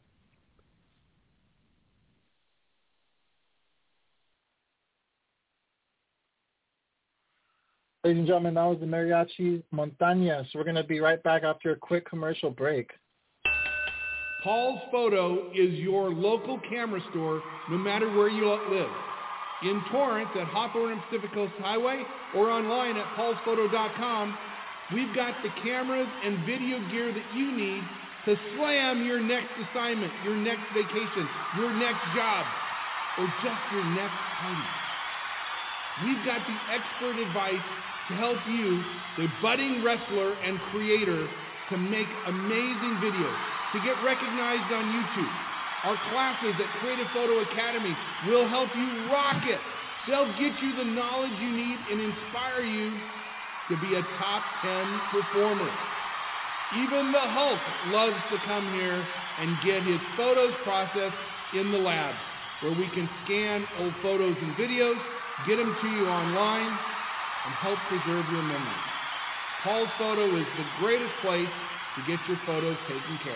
Ladies and gentlemen, that was the Mariachi Montañas. We're going to be right back after a quick commercial break. Paul's Photo is your local camera store no matter where you live. In Torrance at Hawthorne and Pacific Coast Highway or online at pauls photo dot com, we've got the cameras and video gear that you need to slam your next assignment, your next vacation, your next job, or just your next party. We've got the expert advice to help you, the budding wrestler and creator, to make amazing videos, to get recognized on YouTube. Our classes at Creative Photo Academy will help you rock it. They'll get you the knowledge you need and inspire you to be a top ten performer. Even the Hulk loves to come here and get his photos processed in the lab, where we can scan old photos and videos, get them to you online, and help preserve your memories. Paul's Photo is the greatest place to get your photos taken care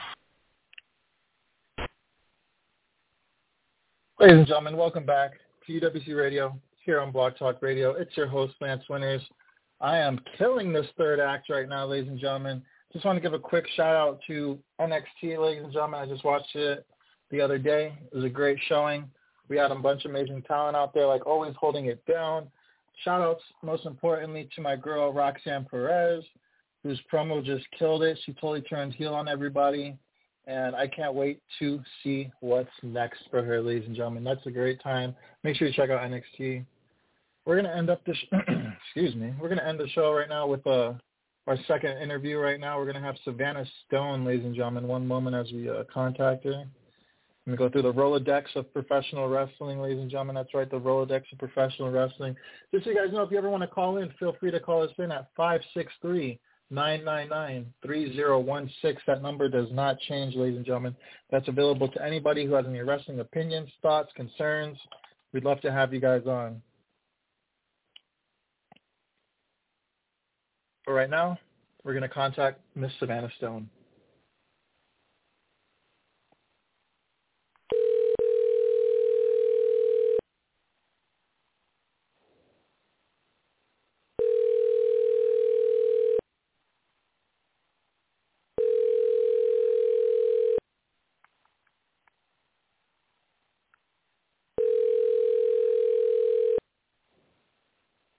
of. Ladies and gentlemen, welcome back to U W C Radio here on Blog Talk Radio. It's your host, Lance Winters. I am killing this third act right now, ladies and gentlemen. Just want to give a quick shout out to N X T, ladies and gentlemen. I just watched it the other day. It was a great showing. We had a bunch of amazing talent out there, like always holding it down. Shout outs, most importantly, to my girl, Roxanne Perez, whose promo just killed it. She totally turned heel on everybody. And I can't wait to see what's next for her, ladies and gentlemen. That's a great time. Make sure you check out N X T. We're going to end up the sh- excuse me. We're going to end the show right now with uh, our second interview right now. We're going to have Savannah Stone, ladies and gentlemen. One moment as we uh, contact her. I'm going to go through the Rolodex of professional wrestling, ladies and gentlemen. That's right, the Rolodex of professional wrestling. Just so you guys know, if you ever want to call in, feel free to call us in at five six three, nine nine nine, three zero one six. That number does not change, ladies and gentlemen. That's available to anybody who has any wrestling opinions, thoughts, concerns. We'd love to have you guys on. But right now, we're going to contact Miss Savannah Stone.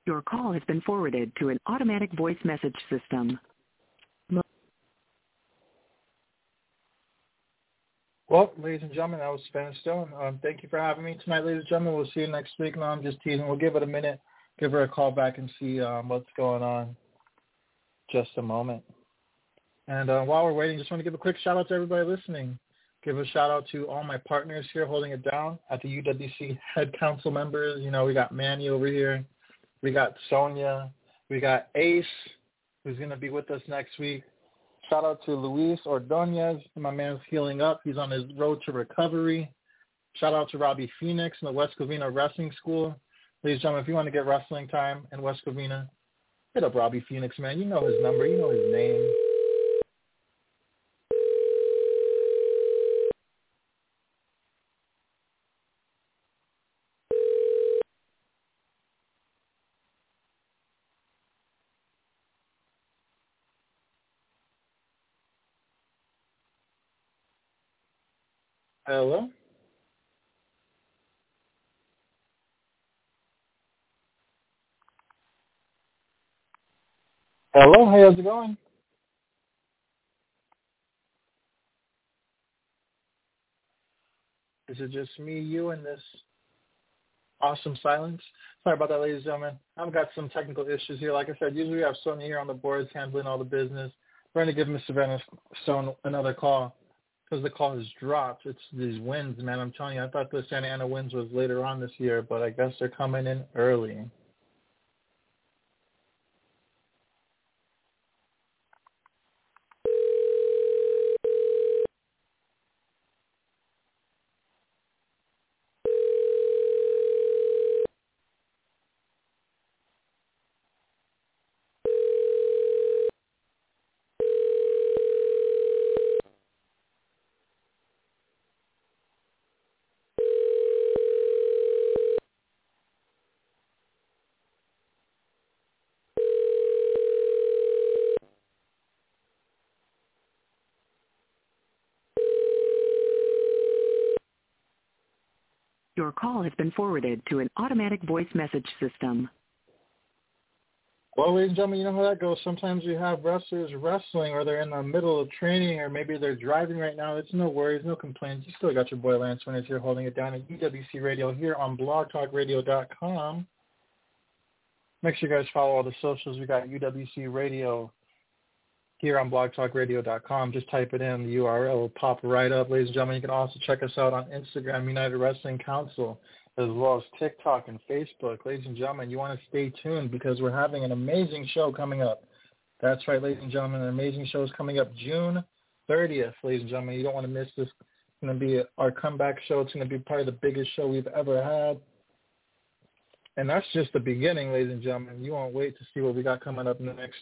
Your call has been forwarded to an automatic voice message system. Well, ladies and gentlemen, that was Spanish Stone. Um, thank you for having me tonight, ladies and gentlemen. We'll see you next week. No, I'm just teasing. We'll give it a minute, give her a call back and see um, what's going on. Just a moment. And uh, while we're waiting, just want to give a quick shout-out to everybody listening. Give a shout-out to all my partners here holding it down at the U W C Head Council members. You know, we got Manny over here. We got Sonia. We got Ace, who's going to be with us next week. Shout out to Luis Ordonez. My man's healing up. He's on his road to recovery. Shout out to Robbie Phoenix in the West Covina Wrestling School. Ladies and gentlemen, if you want to get wrestling time in West Covina, hit up Robbie Phoenix, man. You know his number. You know his name. Hello? Hello, how's it going? Is it just me, you, and this awesome silence? Sorry about that, ladies and gentlemen. I've got some technical issues here. Like I said, usually we have Sonia here on the boards handling all the business. We're going to give Miss Savannah Stone another call because the call has dropped. It's these winds, man. I'm telling you, I thought the Santa Ana winds was later on this year, but I guess they're coming in early. Your call has been forwarded to an automatic voice message system. Well, ladies and gentlemen, you know how that goes. Sometimes we have wrestlers wrestling or they're in the middle of training or maybe they're driving right now. It's no worries, no complaints. You still got your boy Lance Winners here holding it down at U W C Radio here on blog talk radio dot com. Make sure you guys follow all the socials. We got U W C Radio here on blog talk radio dot com. Just type it in. The U R L will pop right up. Ladies and gentlemen, you can also check us out on Instagram, United Wrestling Council, as well as TikTok and Facebook. Ladies and gentlemen, you want to stay tuned because we're having an amazing show coming up. That's right, ladies and gentlemen, an amazing show is coming up June thirtieth, ladies and gentlemen. You don't want to miss this. It's going to be our comeback show. It's going to be probably the biggest show we've ever had. And that's just the beginning, ladies and gentlemen. You won't wait to see what we got coming up next.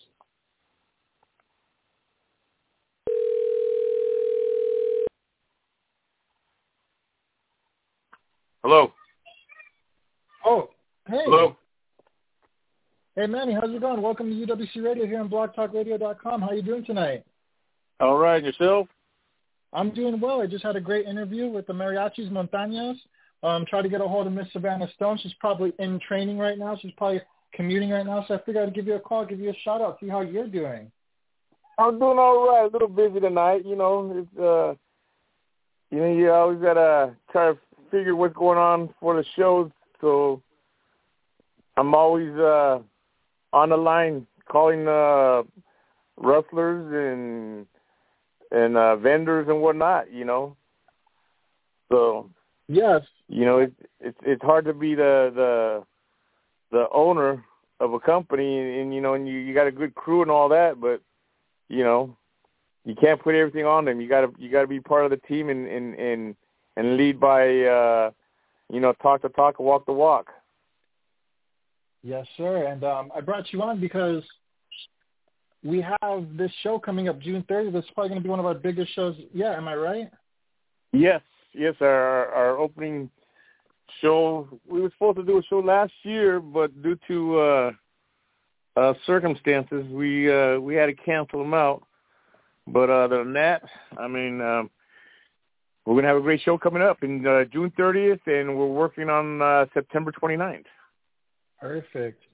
Hello. Oh, hey. Hello. Hey, Manny, how's it going? Welcome to U W C Radio here on blog talk radio dot com. How you doing tonight? All right, yourself? I'm doing well. I just had a great interview with the Mariachis Montañas. Um, tried to get a hold of Miss Savannah Stone. She's probably in training right now. She's probably commuting right now, so I figured I'd give you a call, give you a shout-out, see how you're doing. I'm doing all right. A little busy tonight. You know, it's uh, you know, you always gotta try to figure what's going on for the shows. So I'm always uh, on the line calling uh, wrestlers and and uh, vendors and whatnot. You know, so yes, you know it's it's it's hard to be the the the owner of a company, and, and you know, and you, you got a good crew and all that, but you know, you can't put everything on them. You gotta you gotta be part of the team and and and, and lead by uh, you know, talk the talk and walk the walk. Yes, sir. And um, I brought you on because we have this show coming up June thirtieth. It's probably going to be one of our biggest shows yet. Am I right? Yes, yes. Our our opening show, we were supposed to do a show last year, but due to uh, uh, circumstances, we uh, we had to cancel them out. But other than that, I mean, um, we're going to have a great show coming up in uh, June thirtieth, and we're working on uh, September twenty-ninth. Perfect.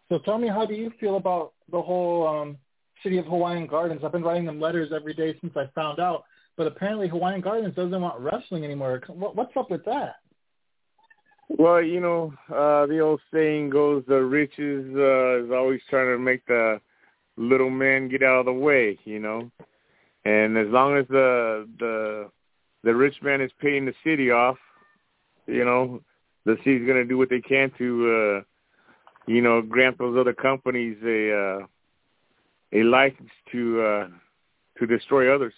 So tell me, how do you feel about the whole um, city of Hawaiian Gardens? I've been writing them letters every day since I found out, but apparently Hawaiian Gardens doesn't want wrestling anymore. What's up with that? Well, you know, uh, the old saying goes, the riches uh, is always trying to make the little man get out of the way, you know. And as long as the the the rich man is paying the city off, you know, the city's going to do what they can to, uh, you know, grant those other companies a uh, a license to uh, to destroy others.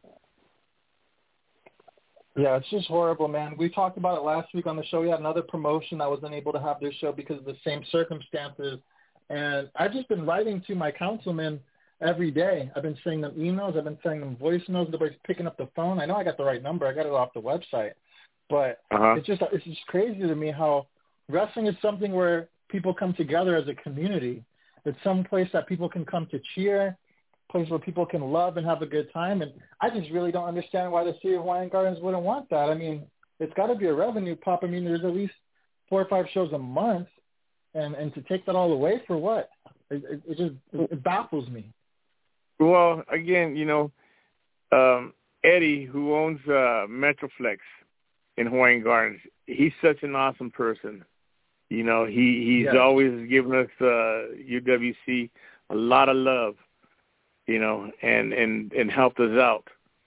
Yeah, it's just horrible, man. We talked about it last week on the show. We had another promotion that wasn't able to have their show because of the same circumstances. And I've just been writing to my councilman every day. I've been sending them emails. I've been sending them voice notes. Nobody's picking up the phone. I know I got the right number. I got it off the website. But uh-huh. it's just it's just crazy to me how wrestling is something where people come together as a community. It's some place that people can come to cheer, place where people can love and have a good time. And I just really don't understand why the city of Hawaiian Gardens wouldn't want that. I mean, it's got to be a revenue pop. I mean, there's at least four or five shows a month, and, and to take that all away for what? It, it, it just it baffles me. Well, again, you know, um, Eddie, who owns uh, Metroflex in Hawaiian Gardens, he's such an awesome person. You know, he, he's yes. always given us uh, U W C a lot of love, you know, and, and, and helped us out.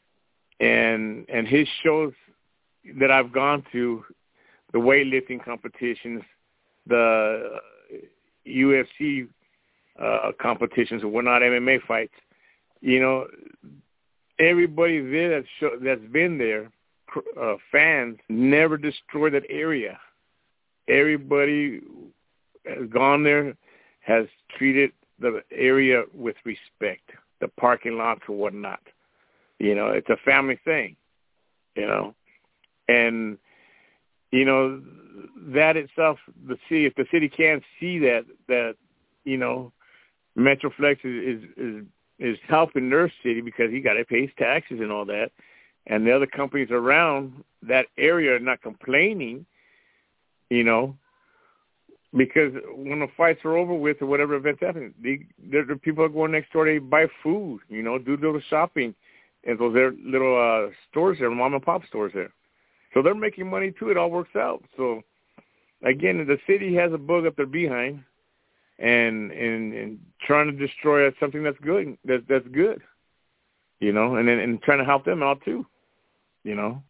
And and his shows that I've gone to, the weightlifting competitions, the U F C uh, competitions, were not M M A fights, you know, everybody there that's, show, that's been there, uh, fans, never destroyed that area. Everybody has gone there, has treated the area with respect, the parking lots or whatnot. You know, it's a family thing, you know. And, you know, that itself, the city, if the city can't see that, that, you know, Metroflex is, is, is, is helping their city because he got to pay his taxes and all that, and the other companies around that area are not complaining, you know, because when the fights are over with or whatever events happen, they, there are people that go next door, they buy food, you know, do little shopping in those there little uh, stores there, mom and pop stores there. So they're making money too. It all works out. So, again, the city has a bug up their behind and and, and trying to destroy something that's good, that, that's good, you know, and, and trying to help them out too, you know.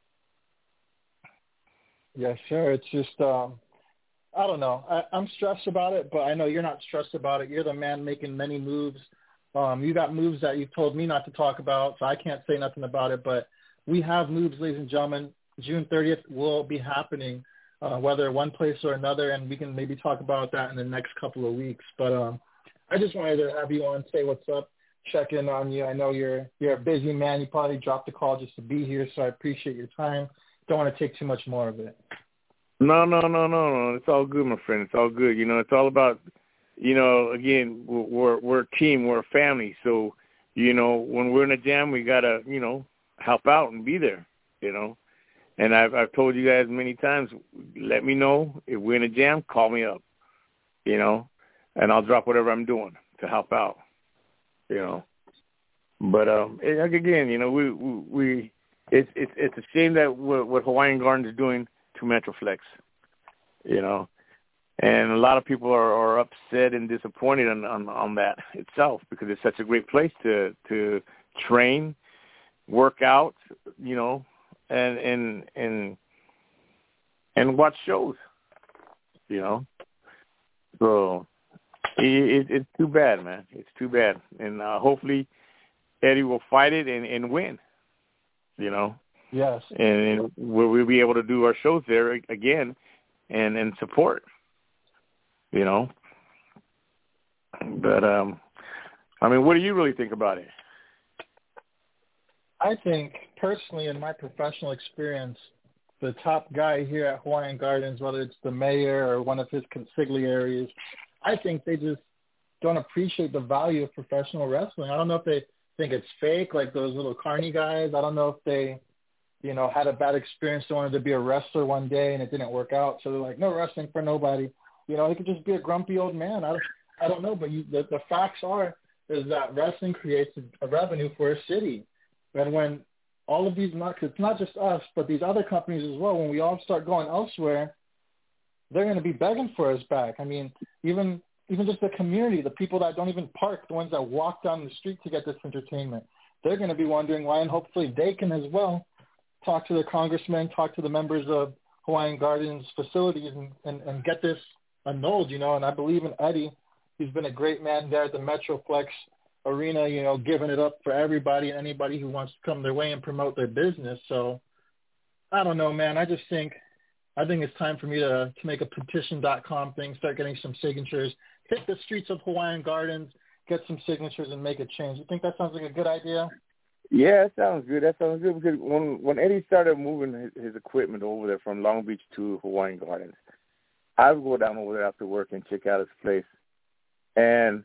Yeah, sure. It's just, um, I don't know. I, I'm stressed about it, but I know you're not stressed about it. You're the man making many moves. Um, you got moves that you've told me not to talk about, so I can't say nothing about it. But we have moves, ladies and gentlemen. June thirtieth will be happening, uh, whether one place or another, and we can maybe talk about that in the next couple of weeks. But um, I just wanted to have you on, say what's up, check in on you. I know you're you're a busy man. You probably dropped a call just to be here, so I appreciate your time. Don't want to take too much more of it. No, no, no, no, no. It's all good, my friend. It's all good. You know, it's all about, you know, again, we're we're a team, we're a family. So, you know, when we're in a jam, we gotta, you know, help out and be there. You know, and I've I've told you guys many times, let me know if we're in a jam, call me up. You know, and I'll drop whatever I'm doing to help out. You know, but um, again, you know, we we, we it's it's it's a shame that what, what Hawaiian Gardens is doing to Metroflex, you know, and a lot of people are, are upset and disappointed on, on, on that itself because it's such a great place to to train, work out, you know, and and and and watch shows, you know. So it, it, it's too bad, man. It's too bad, and uh, hopefully Eddie will fight it and, and win, you know. Yes. And we'll, we'll be able to do our shows there again and, and support, you know. But, um, I mean, what do you really think about it? I think, personally, in my professional experience, the top guy here at Hawaiian Gardens, whether it's the mayor or one of his consigliaries, I think they just don't appreciate the value of professional wrestling. I don't know if they think it's fake, like those little carny guys. I don't know if they, you know, had a bad experience. They wanted to be a wrestler one day and it didn't work out. So they're like, no wrestling for nobody. You know, he could just be a grumpy old man. I, I don't know, but you, the, the facts are is that wrestling creates a, a revenue for a city. And when all of these markets, it's not just us, but these other companies as well, when we all start going elsewhere, they're going to be begging for us back. I mean, even even just the community, the people that don't even park, the ones that walk down the street to get this entertainment, they're going to be wondering why, and hopefully they can as well talk to the congressmen, talk to the members of Hawaiian Gardens facilities and, and, and get this annulled, you know. And I believe in Eddie. He's been a great man there at the Metroplex Arena, you know, giving it up for everybody and anybody who wants to come their way and promote their business. So I don't know, man. I just think I think it's time for me to, to make a petition dot com thing, start getting some signatures, hit the streets of Hawaiian Gardens, get some signatures, and make a change. You think that sounds like a good idea? Yeah, that sounds good. That sounds good because when when Eddie started moving his, his equipment over there from Long Beach to Hawaiian Gardens, I would go down over there after work and check out his place. And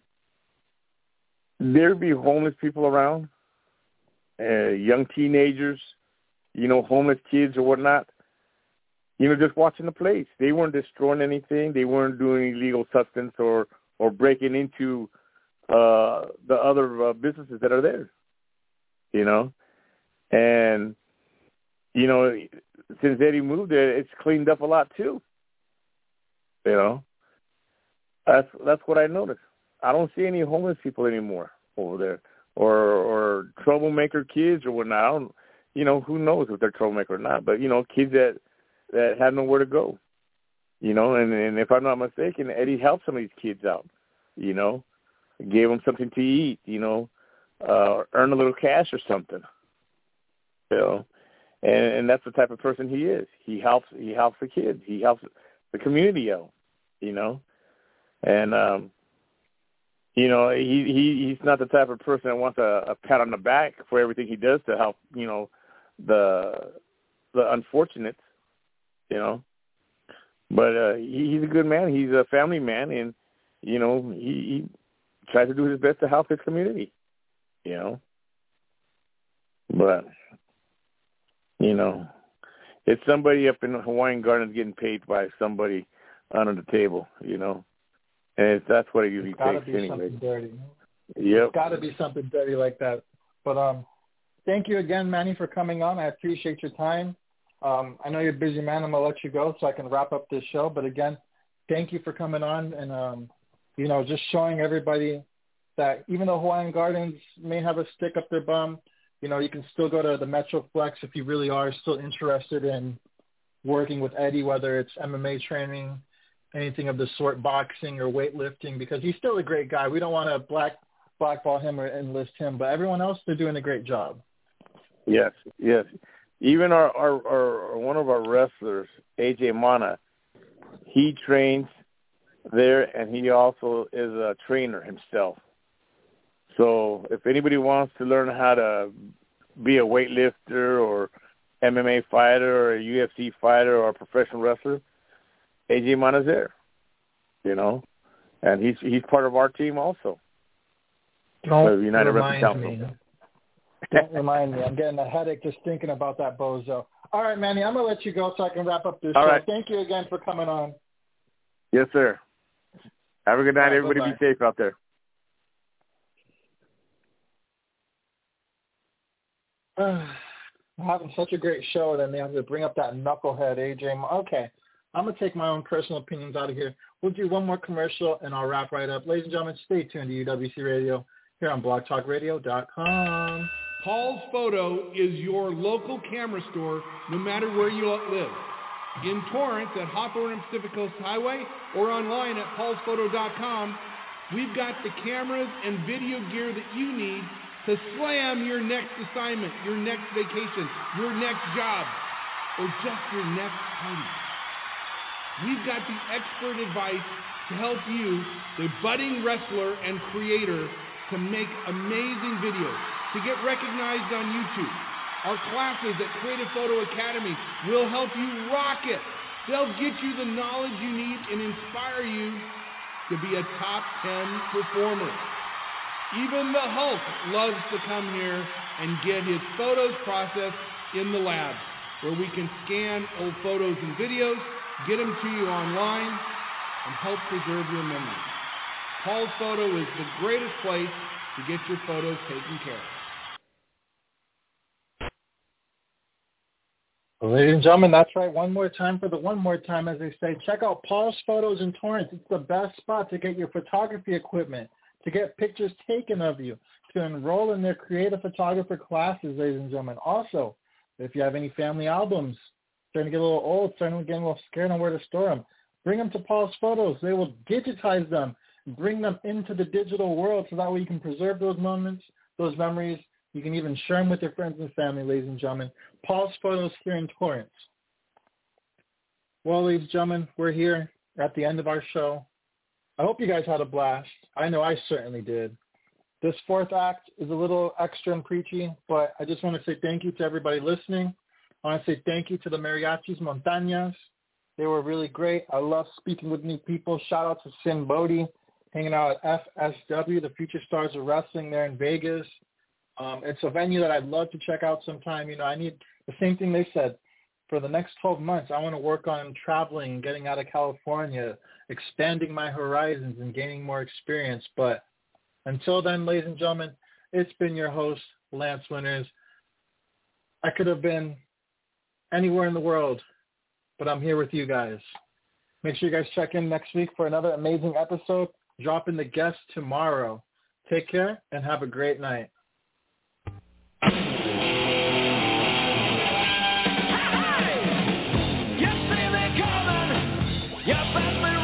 there'd be homeless people around, uh, young teenagers, you know, homeless kids or whatnot, you know, just watching the place. They weren't destroying anything. They weren't doing illegal substance or, or breaking into uh, the other uh, businesses that are there, you know. And, you know, since Eddie moved there, it's cleaned up a lot too, you know. That's that's what I noticed. I don't see any homeless people anymore over there, or or troublemaker kids or whatnot. I don't, you know, who knows if they're troublemaker or not? But you know, kids that that have nowhere to go, you know. And, and if I'm not mistaken, Eddie helped some of these kids out, you know, gave them something to eat, you know, uh, earn a little cash or something, you know. And, and that's the type of person he is. He helps. He helps the kids. He helps the community out, you know. And, um, you know, he, he he's not the type of person that wants a, a pat on the back for everything he does to help, you know, the the unfortunates, you know. But uh, he, he's a good man. He's a family man, and, you know, he, he tries to do his best to help his community, you know. But, you know, it's somebody up in Hawaiian Gardens getting paid by somebody under the table, you know. And it's, that's what it usually it's gotta takes be anyway. Something dirty. Yep. It's got to be something dirty like that. But um, thank you again, Manny, for coming on. I appreciate your time. Um, I know you're a busy man. I'm going to let you go so I can wrap up this show. But again, thank you for coming on and, um, you know, just showing everybody that even though Hawaiian Gardens may have a stick up their bum, you know, you can still go to the Metroplex if you really are still interested in working with Eddie, whether it's M M A training, anything of the sort, boxing or weightlifting, because he's still a great guy. We don't want to black blackball him or enlist him, but everyone else, they're doing a great job. Yes, yes. Even our, our, our one of our wrestlers, A J Mana, he trains there, and he also is a trainer himself. So if anybody wants to learn how to be a weightlifter or M M A fighter or a U F C fighter or a professional wrestler, A J Mana's there, you know, and he's he's part of our team also. Don't United remind Wrestling me. Don't remind me. I'm getting a headache just thinking about that bozo. All right, Manny, I'm going to let you go so I can wrap up this All show. right. Thank you again for coming on. Yes, sir. Have a good night, right, everybody. bye-bye. Be safe out there. I'm having such a great show, then they have to bring up that knucklehead, A J. Okay, I'm going to take my own personal opinions out of here. We'll do one more commercial, and I'll wrap right up. Ladies and gentlemen, stay tuned to U W C Radio here on blog talk radio dot com. Paul's Photo is your local camera store no matter where you live. In Torrance at Hawthorne and Pacific Coast Highway or online at pauls photo dot com, we've got the cameras and video gear that you need to slam your next assignment, your next vacation, your next job, or just your next party. We've got the expert advice to help you, the budding wrestler and creator, to make amazing videos, to get recognized on YouTube. Our classes at Creative Photo Academy will help you rock it. They'll get you the knowledge you need and inspire you to be a top ten performer. Even the Hulk loves to come here and get his photos processed in the lab, where we can scan old photos and videos, get them to you online, and help preserve your memories. Paul's Photo is the greatest place to get your photos taken care of. Ladies and gentlemen, that's right. One more time for the one more time, as they say. Check out Paul's Photos in Torrance. It's the best spot to get your photography equipment, to get pictures taken of you, to enroll in their creative photographer classes, ladies and gentlemen. Also, if you have any family albums, starting to get a little old, starting to get a little scared on where to store them, bring them to Paul's Photos. They will digitize them, bring them into the digital world, so that way you can preserve those moments, those memories. You can even share them with your friends and family, ladies and gentlemen. Paul's Photos here in Torrance. Well, ladies and gentlemen, we're here at the end of our show. I hope you guys had a blast. I know I certainly did. This fourth act is a little extra and preachy, but I just want to say thank you to everybody listening. I want to say thank you to the Mariachis Montañas. They were really great. I love speaking with new people. Shout out to Sin Bodie, hanging out at F S W, the Future Stars of Wrestling there in Vegas. Um, it's a venue that I'd love to check out sometime. You know, I need the same thing they said. For the next twelve months, I want to work on traveling, getting out of California, expanding my horizons and gaining more experience. But until then, ladies and gentlemen, it's been your host, Lance Winters. I could have been anywhere in the world, but I'm here with you guys. Make sure you guys check in next week for another amazing episode. Drop in the guest tomorrow. Take care and have a great night. Hey! You see me coming, you bet me